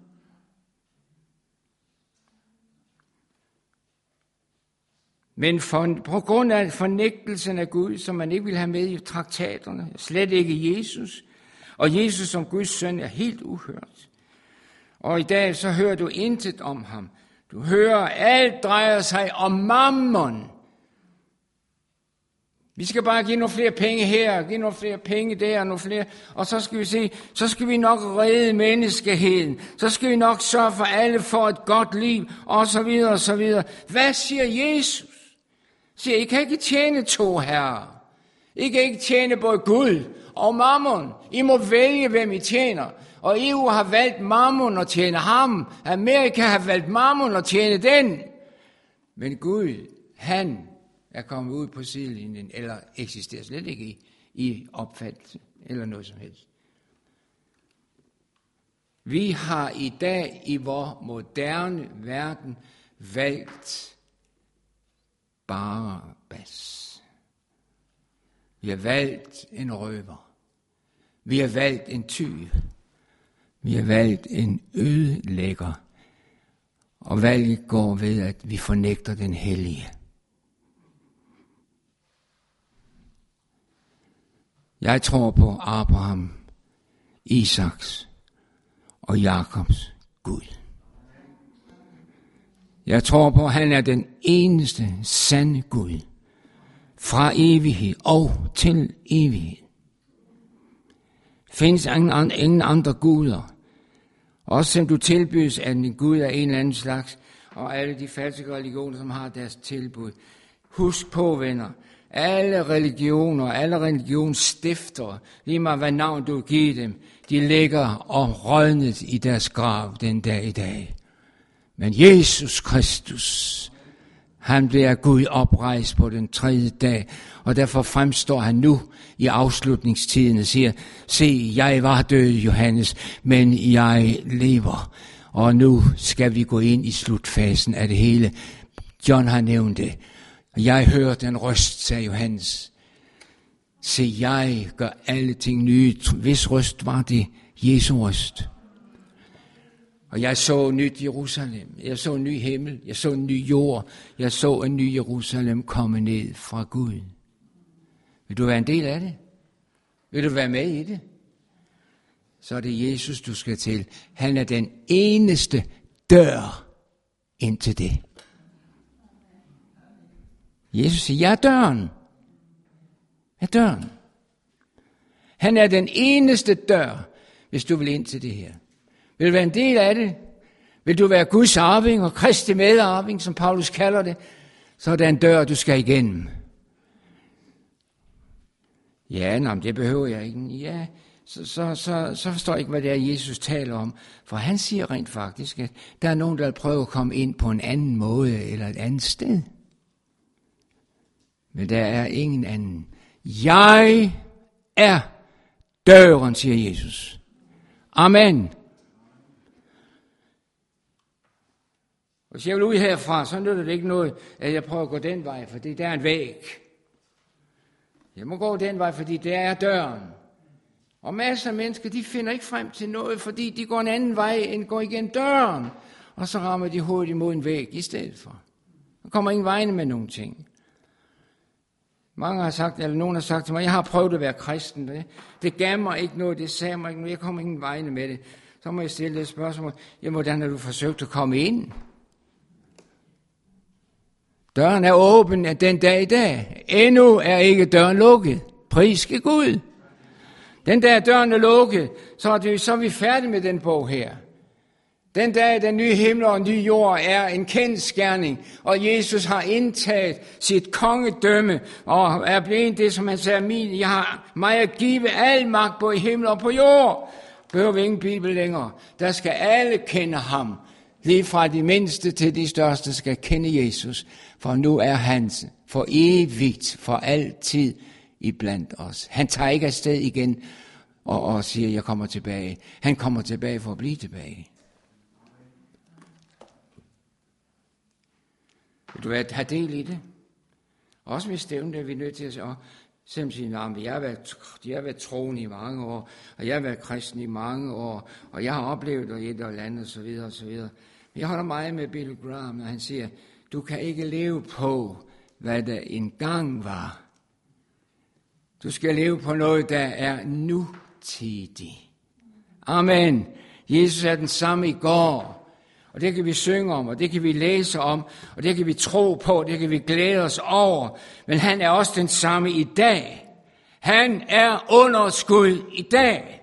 Men på grund af fornægtelsen af Gud, som man ikke vil have med i traktaterne, slet ikke Jesus, og Jesus som Guds søn er helt uhørt. Og i dag så hører du intet om ham. Du hører, alt drejer sig om mammon. Vi skal bare give nogle flere penge her, give nogle flere penge der, nogle flere, og så skal vi se, så skal vi nok redde menneskeheden, så skal vi nok sørge for, at alle får et godt liv, og så videre, og så videre. Hvad siger Jesus? Siger, I kan ikke tjene to herrer. I kan ikke tjene både Gud og mammon. I må vælge, hvem I tjener. Og EU har valgt mammon og tjene ham. Amerika har valgt mammon og tjene den. Men Gud, han er kommet ud på sidelinjen, eller eksisterer slet ikke i opfattelse, eller noget som helst. Vi har i dag i vores moderne verden valgt Barabbas. Vi har valgt en røver. Vi har valgt en tyv. Vi har valgt en ødelægger. Og valget går ved, at vi fornægter den hellige. Jeg tror på Abraham, Isaks og Jakobs Gud. Jeg tror på, at han er den eneste sande Gud. Fra evighed og til evighed. Findes ingen andre guder. Også som du tilbydes af en Gud af en eller anden slags, og alle de falske religioner, som har deres tilbud. Husk på, venner, alle religioner, alle religionsstiftere, lige meget hvad navn du giver dem, de ligger og rådnet i deres grav den dag i dag. Men Jesus Kristus, han bliver Gud oprejst på den 3. dag, og derfor fremstår han nu i afslutningstiden og siger, se, jeg var død, Johannes, men jeg lever. Og nu skal vi gå ind i slutfasen af det hele. John har nævnt det. Jeg hørte en røst, sagde Johannes. Se, jeg gør alle ting nye. Hvis røst var det? Jesu røst. Og jeg så nyt Jerusalem. Jeg så en ny himmel. Jeg så en ny jord. Jeg så en ny Jerusalem komme ned fra Gud. Vil du være en del af det? Vil du være med i det? Så er det Jesus, du skal til. Han er den eneste dør ind til det. Jesus siger, jeg er døren. Jeg er døren. Han er den eneste dør, hvis du vil ind til det her. Vil du være en del af det? Vil du være Guds arving og Kristi medarving, som Paulus kalder det? Så er der en dør, du skal igennem. Ja, men det behøver jeg ikke. Ja, så forstår jeg ikke, hvad det er, Jesus taler om. For han siger rent faktisk, at der er nogen, der vil prøve at komme ind på en anden måde eller et andet sted. Men der er ingen anden. Jeg er døren, siger Jesus. Amen. Hvis jeg vil ud herfra, så nytter det ikke noget, at jeg prøver at gå den vej, fordi der er en væg. Jeg må gå den vej, fordi der er døren. Og masser af mennesker, de finder ikke frem til noget, fordi de går en anden vej, end går igen døren. Og så rammer de hovedet imod en væg i stedet for. Der kommer ingen vegne med nogen ting. Mange har sagt, eller nogen har sagt til mig, jeg har prøvet at være kristen. Det gav mig ikke noget, det sagde mig ikke noget, jeg kommer ingen vegne med det. Så må jeg stille et spørgsmål. Jamen, hvordan har du forsøgt at komme ind? Døren er åben af den dag i dag. Endnu er ikke døren lukket. Pris skal Gud. Den dag døren er lukket, så er vi færdige med den bog her. Den dag, den nye himmel og nye jord er en kendsgerning, og Jesus har indtaget sit kongedømme, og er blevet det, som han sagde, jeg har mig at give al magt på i himmel og på jord. Behøver vi ingen bibel længere. Der skal alle kende ham. Lige fra de mindste til de største skal kende Jesus, for nu er han for evigt, for altid iblandt os. Han tager ikke afsted igen og siger, jeg kommer tilbage. Han kommer tilbage for at blive tilbage. Vil du have del i det? Også med stævnen, der er vi nødt til at sige, selvom sige, jeg har været troende i mange år, og jeg har været kristen i mange år, og jeg har oplevet et og andet, og så videre, og så videre. Men jeg holder meget med Billy Graham, når han siger, du kan ikke leve på, hvad der engang var. Du skal leve på noget, der er nutidigt. Amen. Jesus er den samme i går. Og det kan vi synge om, og det kan vi læse om, og det kan vi tro på, det kan vi glæde os over. Men han er også den samme i dag. Han er underskud i dag.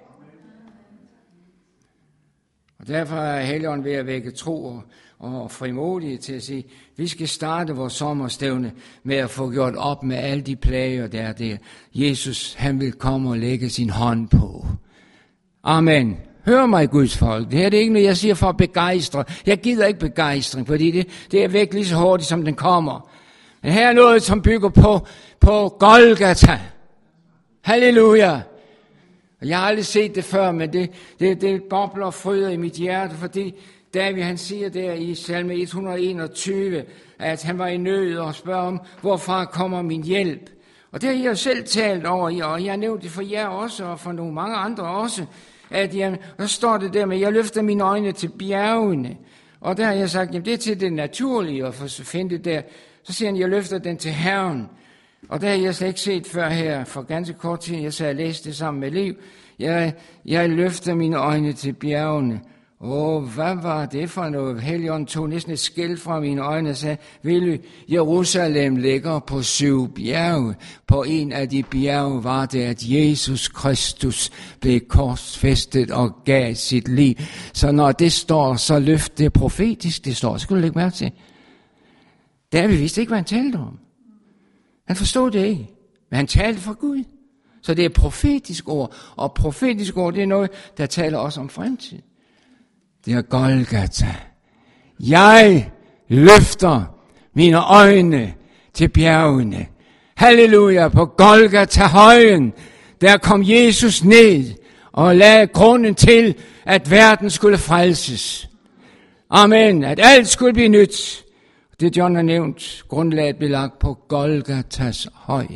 Og derfor er Helligånden ved at vække tro og frimodige til at sige, vi skal starte vores sommerstævne med at få gjort op med alle de plager, der er der. Jesus, han vil komme og lægge sin hånd på. Amen. Hør mig, Guds folk. Det her det er ikke noget, jeg siger for at begejstre. Jeg gider ikke begejstring, fordi det er væk lige så hurtigt, som den kommer. Men her er noget, som bygger på Golgata. Halleluja. Jeg har aldrig set det før, men det bobler og fryder i mit hjerte, fordi David han siger der i salme 121, at han var i nød og spørger om, hvorfra kommer min hjælp? Og det har jeg selv talt over, og jeg har nævnt det for jer også, og for nogle mange andre også, at der står det der med, jeg løfter mine øjne til bjergene. Og der har jeg sagt, jamen det er til det naturlige at finde det der. Så siger han, jeg løfter den til Herren. Og der har jeg slet ikke set før her, for ganske kort tid, jeg sagde, læse det sammen med Liv. Jeg løfter mine øjne til bjergene. Hvad var det for noget? Helligånden tog næsten et skæld fra mine øjne og sagde, Willy, Jerusalem ligger på 7 bjerge. På en af de bjerge var det, at Jesus Kristus blev korsfæstet og gav sit liv. Så når det står, så løft det profetisk, det står. Skal du lægge mærke til? David vidste ikke, hvad han talte om. Han forstod det ikke, men han talte fra Gud. Så det er profetisk ord, og profetisk ord, det er noget, der taler også om fremtid. Det er Golgata. Jeg løfter mine øjne til bjergene. Halleluja, på Golgata højen, der kom Jesus ned og lagde grunden til, at verden skulle frelses. Amen, at alt skulle blive nyt. Det John har nævnt, grundlaget blev lagt på Golgatas høj.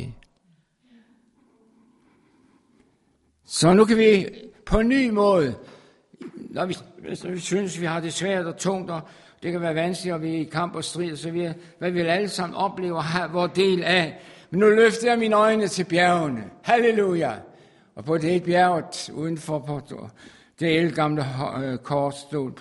Så nu kan vi på en ny måde, når vi synes, vi har det svært og tungt, og det kan være vanskeligt, og vi er i kamp og strid, så vi vil alle sammen opleve og have vores del af. Men nu løfter jeg mine øjne til bjergene. Halleluja! Og på det bjerget udenfor på det ældgamle kors stod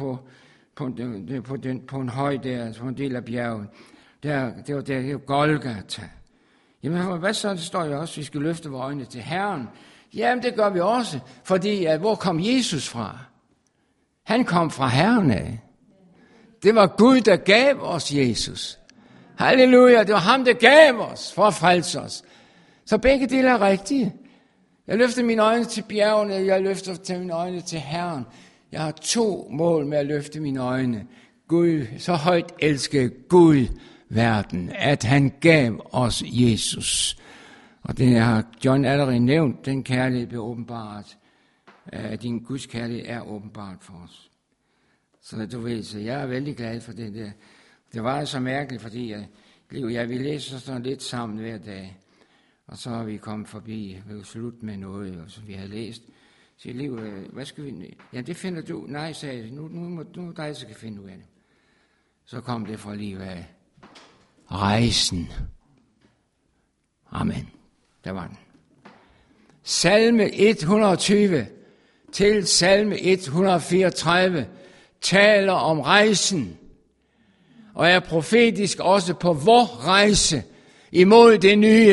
på en høj der, på en del af bjerget. Det var Golgata. Jamen, hvad så? Det står jo også, at vi skal løfte vores øjne til Herren. Jamen, det gør vi også, fordi hvor kom Jesus fra? Han kom fra Herren af. Det var Gud, der gav os Jesus. Halleluja, det var ham, der gav os for at frelse os. Så begge dele er rigtige. Jeg løfter mine øjne til bjergene, jeg løfter mine øjne til Herren. Jeg har 2 mål med at løfte mine øjne. Gud, så højt elsker Gud verden, at han gav os Jesus. Og det har John allerede nævnt, den kærlighed blev åbenbart. Din Guds kærlighed er åbenbart for os. Så du ved, så jeg er vældig glad for det der. Det var så mærkeligt, fordi vi læser sådan lidt sammen hver dag. Og så har vi kommet forbi, ved slut med noget, som vi har læst. Så Liv, hvad skal vi... Ja, det finder du... Nej, sagde jeg, nu dig, der skal finde ud af det. Så kom det fra Liv af rejsen. Amen. Der var den. Salme 120 til salme 134 taler om rejsen, og er profetisk også på vor rejse imod det nye,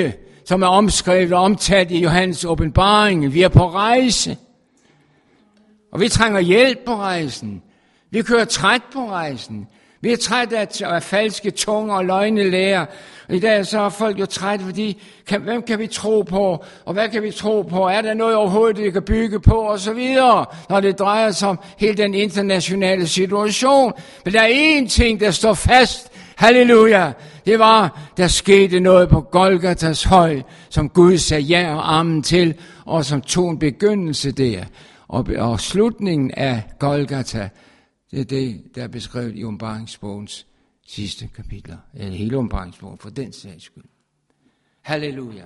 som er omskrevet og omtalt i Johannes åbenbaring. Vi er på rejse. Og vi trænger hjælp på rejsen. Vi kører træt på rejsen. Vi er trætte af falske tunger og løgnelærer. Og i dag så er folk jo trætte, fordi hvem kan vi tro på? Og hvad kan vi tro på? Er der noget overhovedet, vi kan bygge på? Og så videre, når det drejer sig om hele den internationale situation. Men der er én ting, der står fast. Halleluja! Det var, der skete noget på Golgatas høj, som Gud sagde ja og amen til, og som tog en begyndelse der. Og slutningen af Golgata, det er det, der er beskrevet i åbenbaringsbogens sidste kapitler. Eller hele åbenbaringsbogen, for den sags skyld. Halleluja.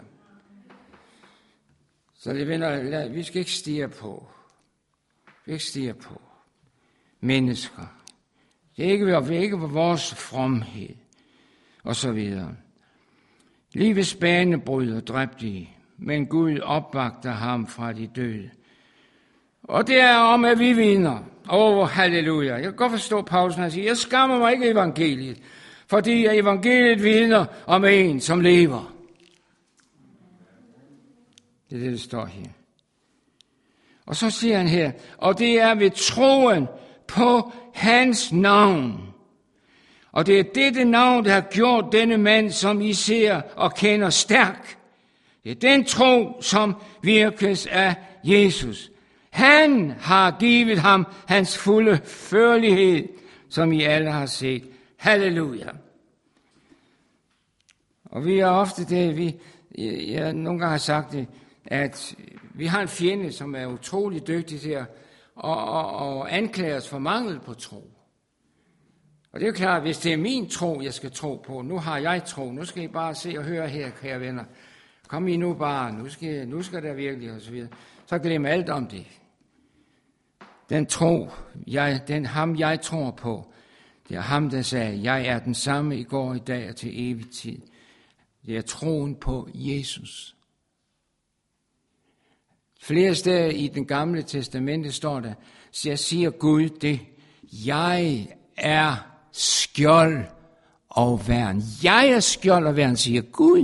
Så det venner, vi skal ikke stirre på. Vi skal ikke stirre på mennesker. Det er ikke vores fromhed, og så videre. Livets banebryder dræbte de, men Gud opvagter ham fra de døde. Og det er om, at vi vinder. Halleluja. Jeg kan godt forstå Paulsen, han siger, jeg skammer mig ikke evangeliet, fordi evangeliet vidner om en, som lever. Det er det, der står her. Og så siger han her, og det er ved troen på hans navn. Og det er dette navn, der har gjort denne mand, som I ser og kender stærk. Det er den tro, som virkes af Jesus. Han har givet ham hans fulde førlighed, som I alle har set. Halleluja. Og vi er ofte det, jeg nogle gange har sagt det, at vi har en fjende, som er utrolig dygtig til at anklage os for mangel på tro. Og det er jo klart, hvis det er min tro, jeg skal tro på, nu har jeg tro, nu skal I bare se og høre her, kære venner. Kom I nu bare, nu skal der virkelig, og så videre. Så glem alt om det. Den tro, ham jeg tror på, det er ham, der sagde, jeg er den samme i går, i dag og til evig tid. Det er troen på Jesus. Flere steder i den gamle testamente står der, så jeg siger Gud det, jeg er skjold og værn. Jeg er skjold og værn, siger Gud.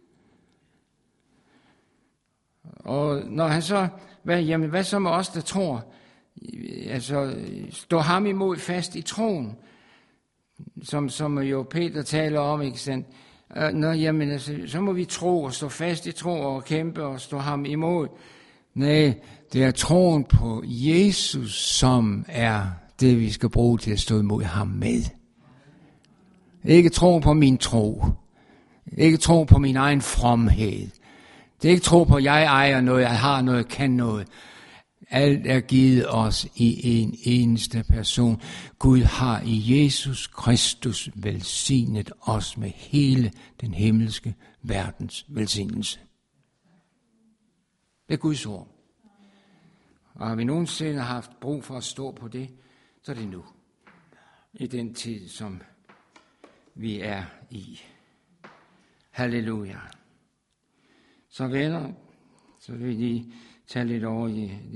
Og når han så, hvad så med os, der tror, altså stå ham imod fast i troen, som jo Peter taler om, ikke sandt? Så må vi tro og stå fast i tro og kæmpe og stå ham imod. Nej, det er troen på Jesus, som er det, vi skal bruge til at stå imod ham med. Ikke tro på min tro. Ikke tro på min egen fromhed. Det er ikke tro på, at jeg ejer noget, jeg har noget, jeg kan noget. Alt er givet os i en eneste person. Gud har i Jesus Kristus velsignet os med hele den himmelske verdens velsignelse. Det er Guds ord. Og har vi nogensinde haft brug for at stå på det, så er det nu. I den tid, som vi er i. Halleluja. Så venner, så vil vi lige tage lidt over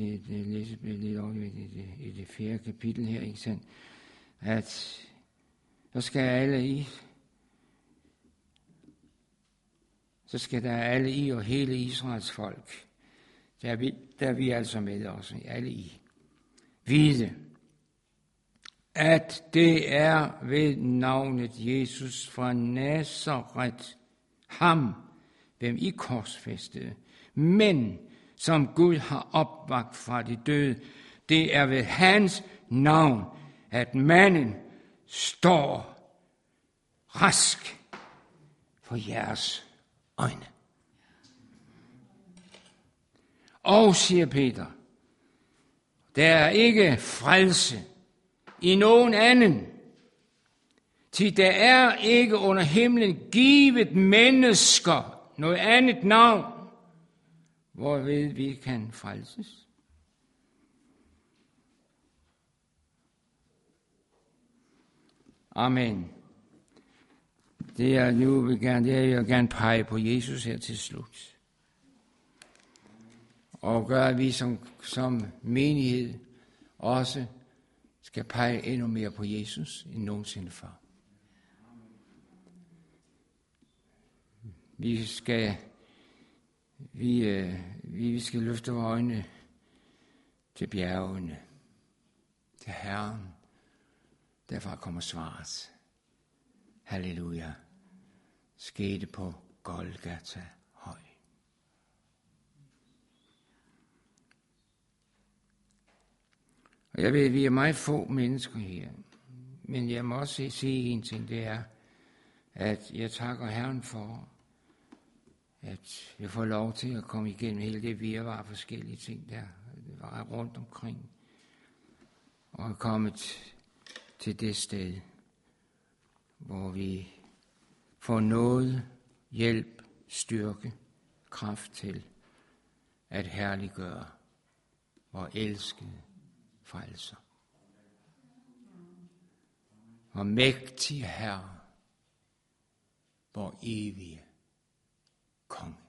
i det 4. kapitel her, ikke sandt? At så skal der alle I og hele Israels folk, der er vi altså med også, alle I, vide, at det er ved navnet Jesus fra Nazaret, ham, hvem I korsfæstede, men som Gud har opvakt fra de døde, det er ved hans navn, at manden står rask for jeres øjne. Og, siger Peter, der er ikke frelse i nogen anden, til der er ikke under himlen givet mennesker noget andet navn, hvorved vi kan frelses. Amen. Det er nu jeg vil gerne pege på Jesus her til slut. Og gør, at vi som menighed også skal pege endnu mere på Jesus end nogensinde før. Vi skal Vi skal løfte vores øjne til bjergene, til Herren. Derfra kommer svaret. Halleluja. Skete på Golgata høj. Og jeg ved, at vi er meget få mennesker her. Men jeg må også sige en ting, det er, at jeg takker Herren for, at jeg får lov til at komme igennem hele det virvar af forskellige ting, der var rundt omkring. Og er kommet til det sted, hvor vi får noget, hjælp, styrke, kraft til at herliggøre vor elskede frelser. Og mægtige Herre, vor evige konge.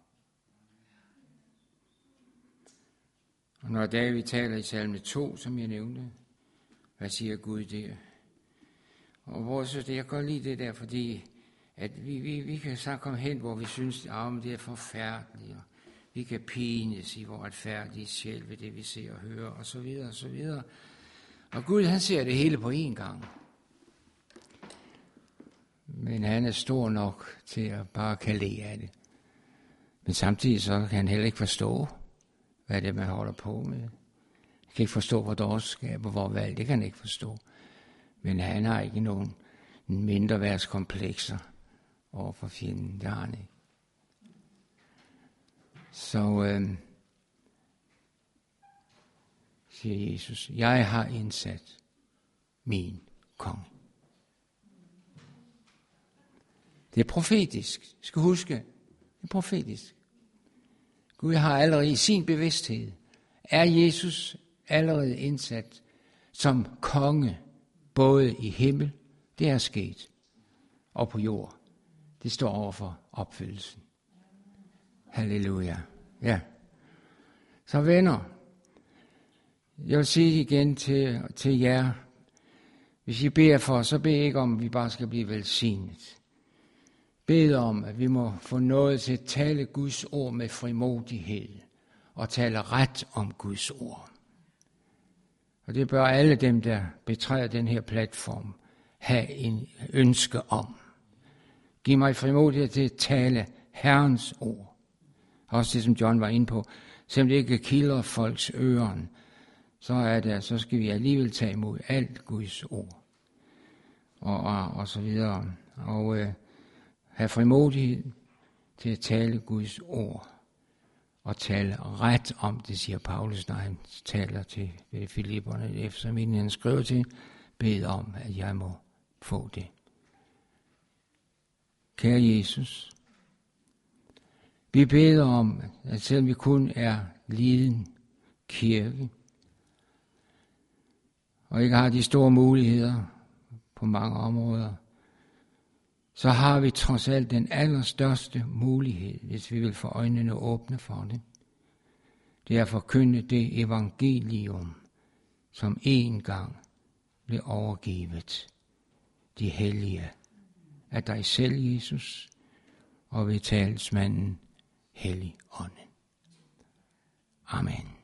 Og når David taler i salme 2, som jeg nævnte, hvad siger Gud der? Og hvor så det, jeg kan lide det der, fordi at vi kan så komme hen, hvor vi synes, at det er forfærdeligt, og vi kan pines i vores retfærdige sjæl ved det, vi ser og hører, og så videre, og så videre. Og Gud, han ser det hele på én gang. Men han er stor nok til at bare kan le af det. Men samtidig så kan han heller ikke forstå, hvad det er, man holder på med. Han kan ikke forstå, hvor dårskab og hvor valg, det kan han ikke forstå. Men han har ikke nogen mindreværdskomplekser over for fjenden, det har han ikke. Så siger Jesus, jeg har indsat min konge. Det er profetisk. Du skal huske, det er profetisk. Gud har allerede i sin bevidsthed, er Jesus allerede indsat som konge, både i himmel, det er sket, og på jord. Det står over for opfyldelsen. Halleluja. Ja. Så venner, jeg vil sige igen til jer, hvis I beder for, så bed ikke om, at vi bare skal blive velsignet. Bed om, at vi må få noget til at tale Guds ord med frimodighed, og tale ret om Guds ord. Og det bør alle dem, der betræder den her platform, have en ønske om. Giv mig frimodighed til at tale Herrens ord. Også det, som John var inde på. Selvom det ikke kilder folks øren, så skal vi alligevel tage imod alt Guds ord. Og så videre. Og have frimodighed til at tale Guds ord. Og tale ret om det, siger Paulus, når han taler til Filipperne, efter min han skriver til, bed om, at jeg må få det. Kære Jesus, vi beder om, at selvom vi kun er liden kirke, og ikke har de store muligheder på mange områder, så har vi trods alt den allerstørste mulighed, hvis vi vil få øjnene åbne for det. Det er at forkynde det evangelium, som en gang blev overgivet de hellige af dig selv, Jesus, og ved talsmanden Helligånden. Amen.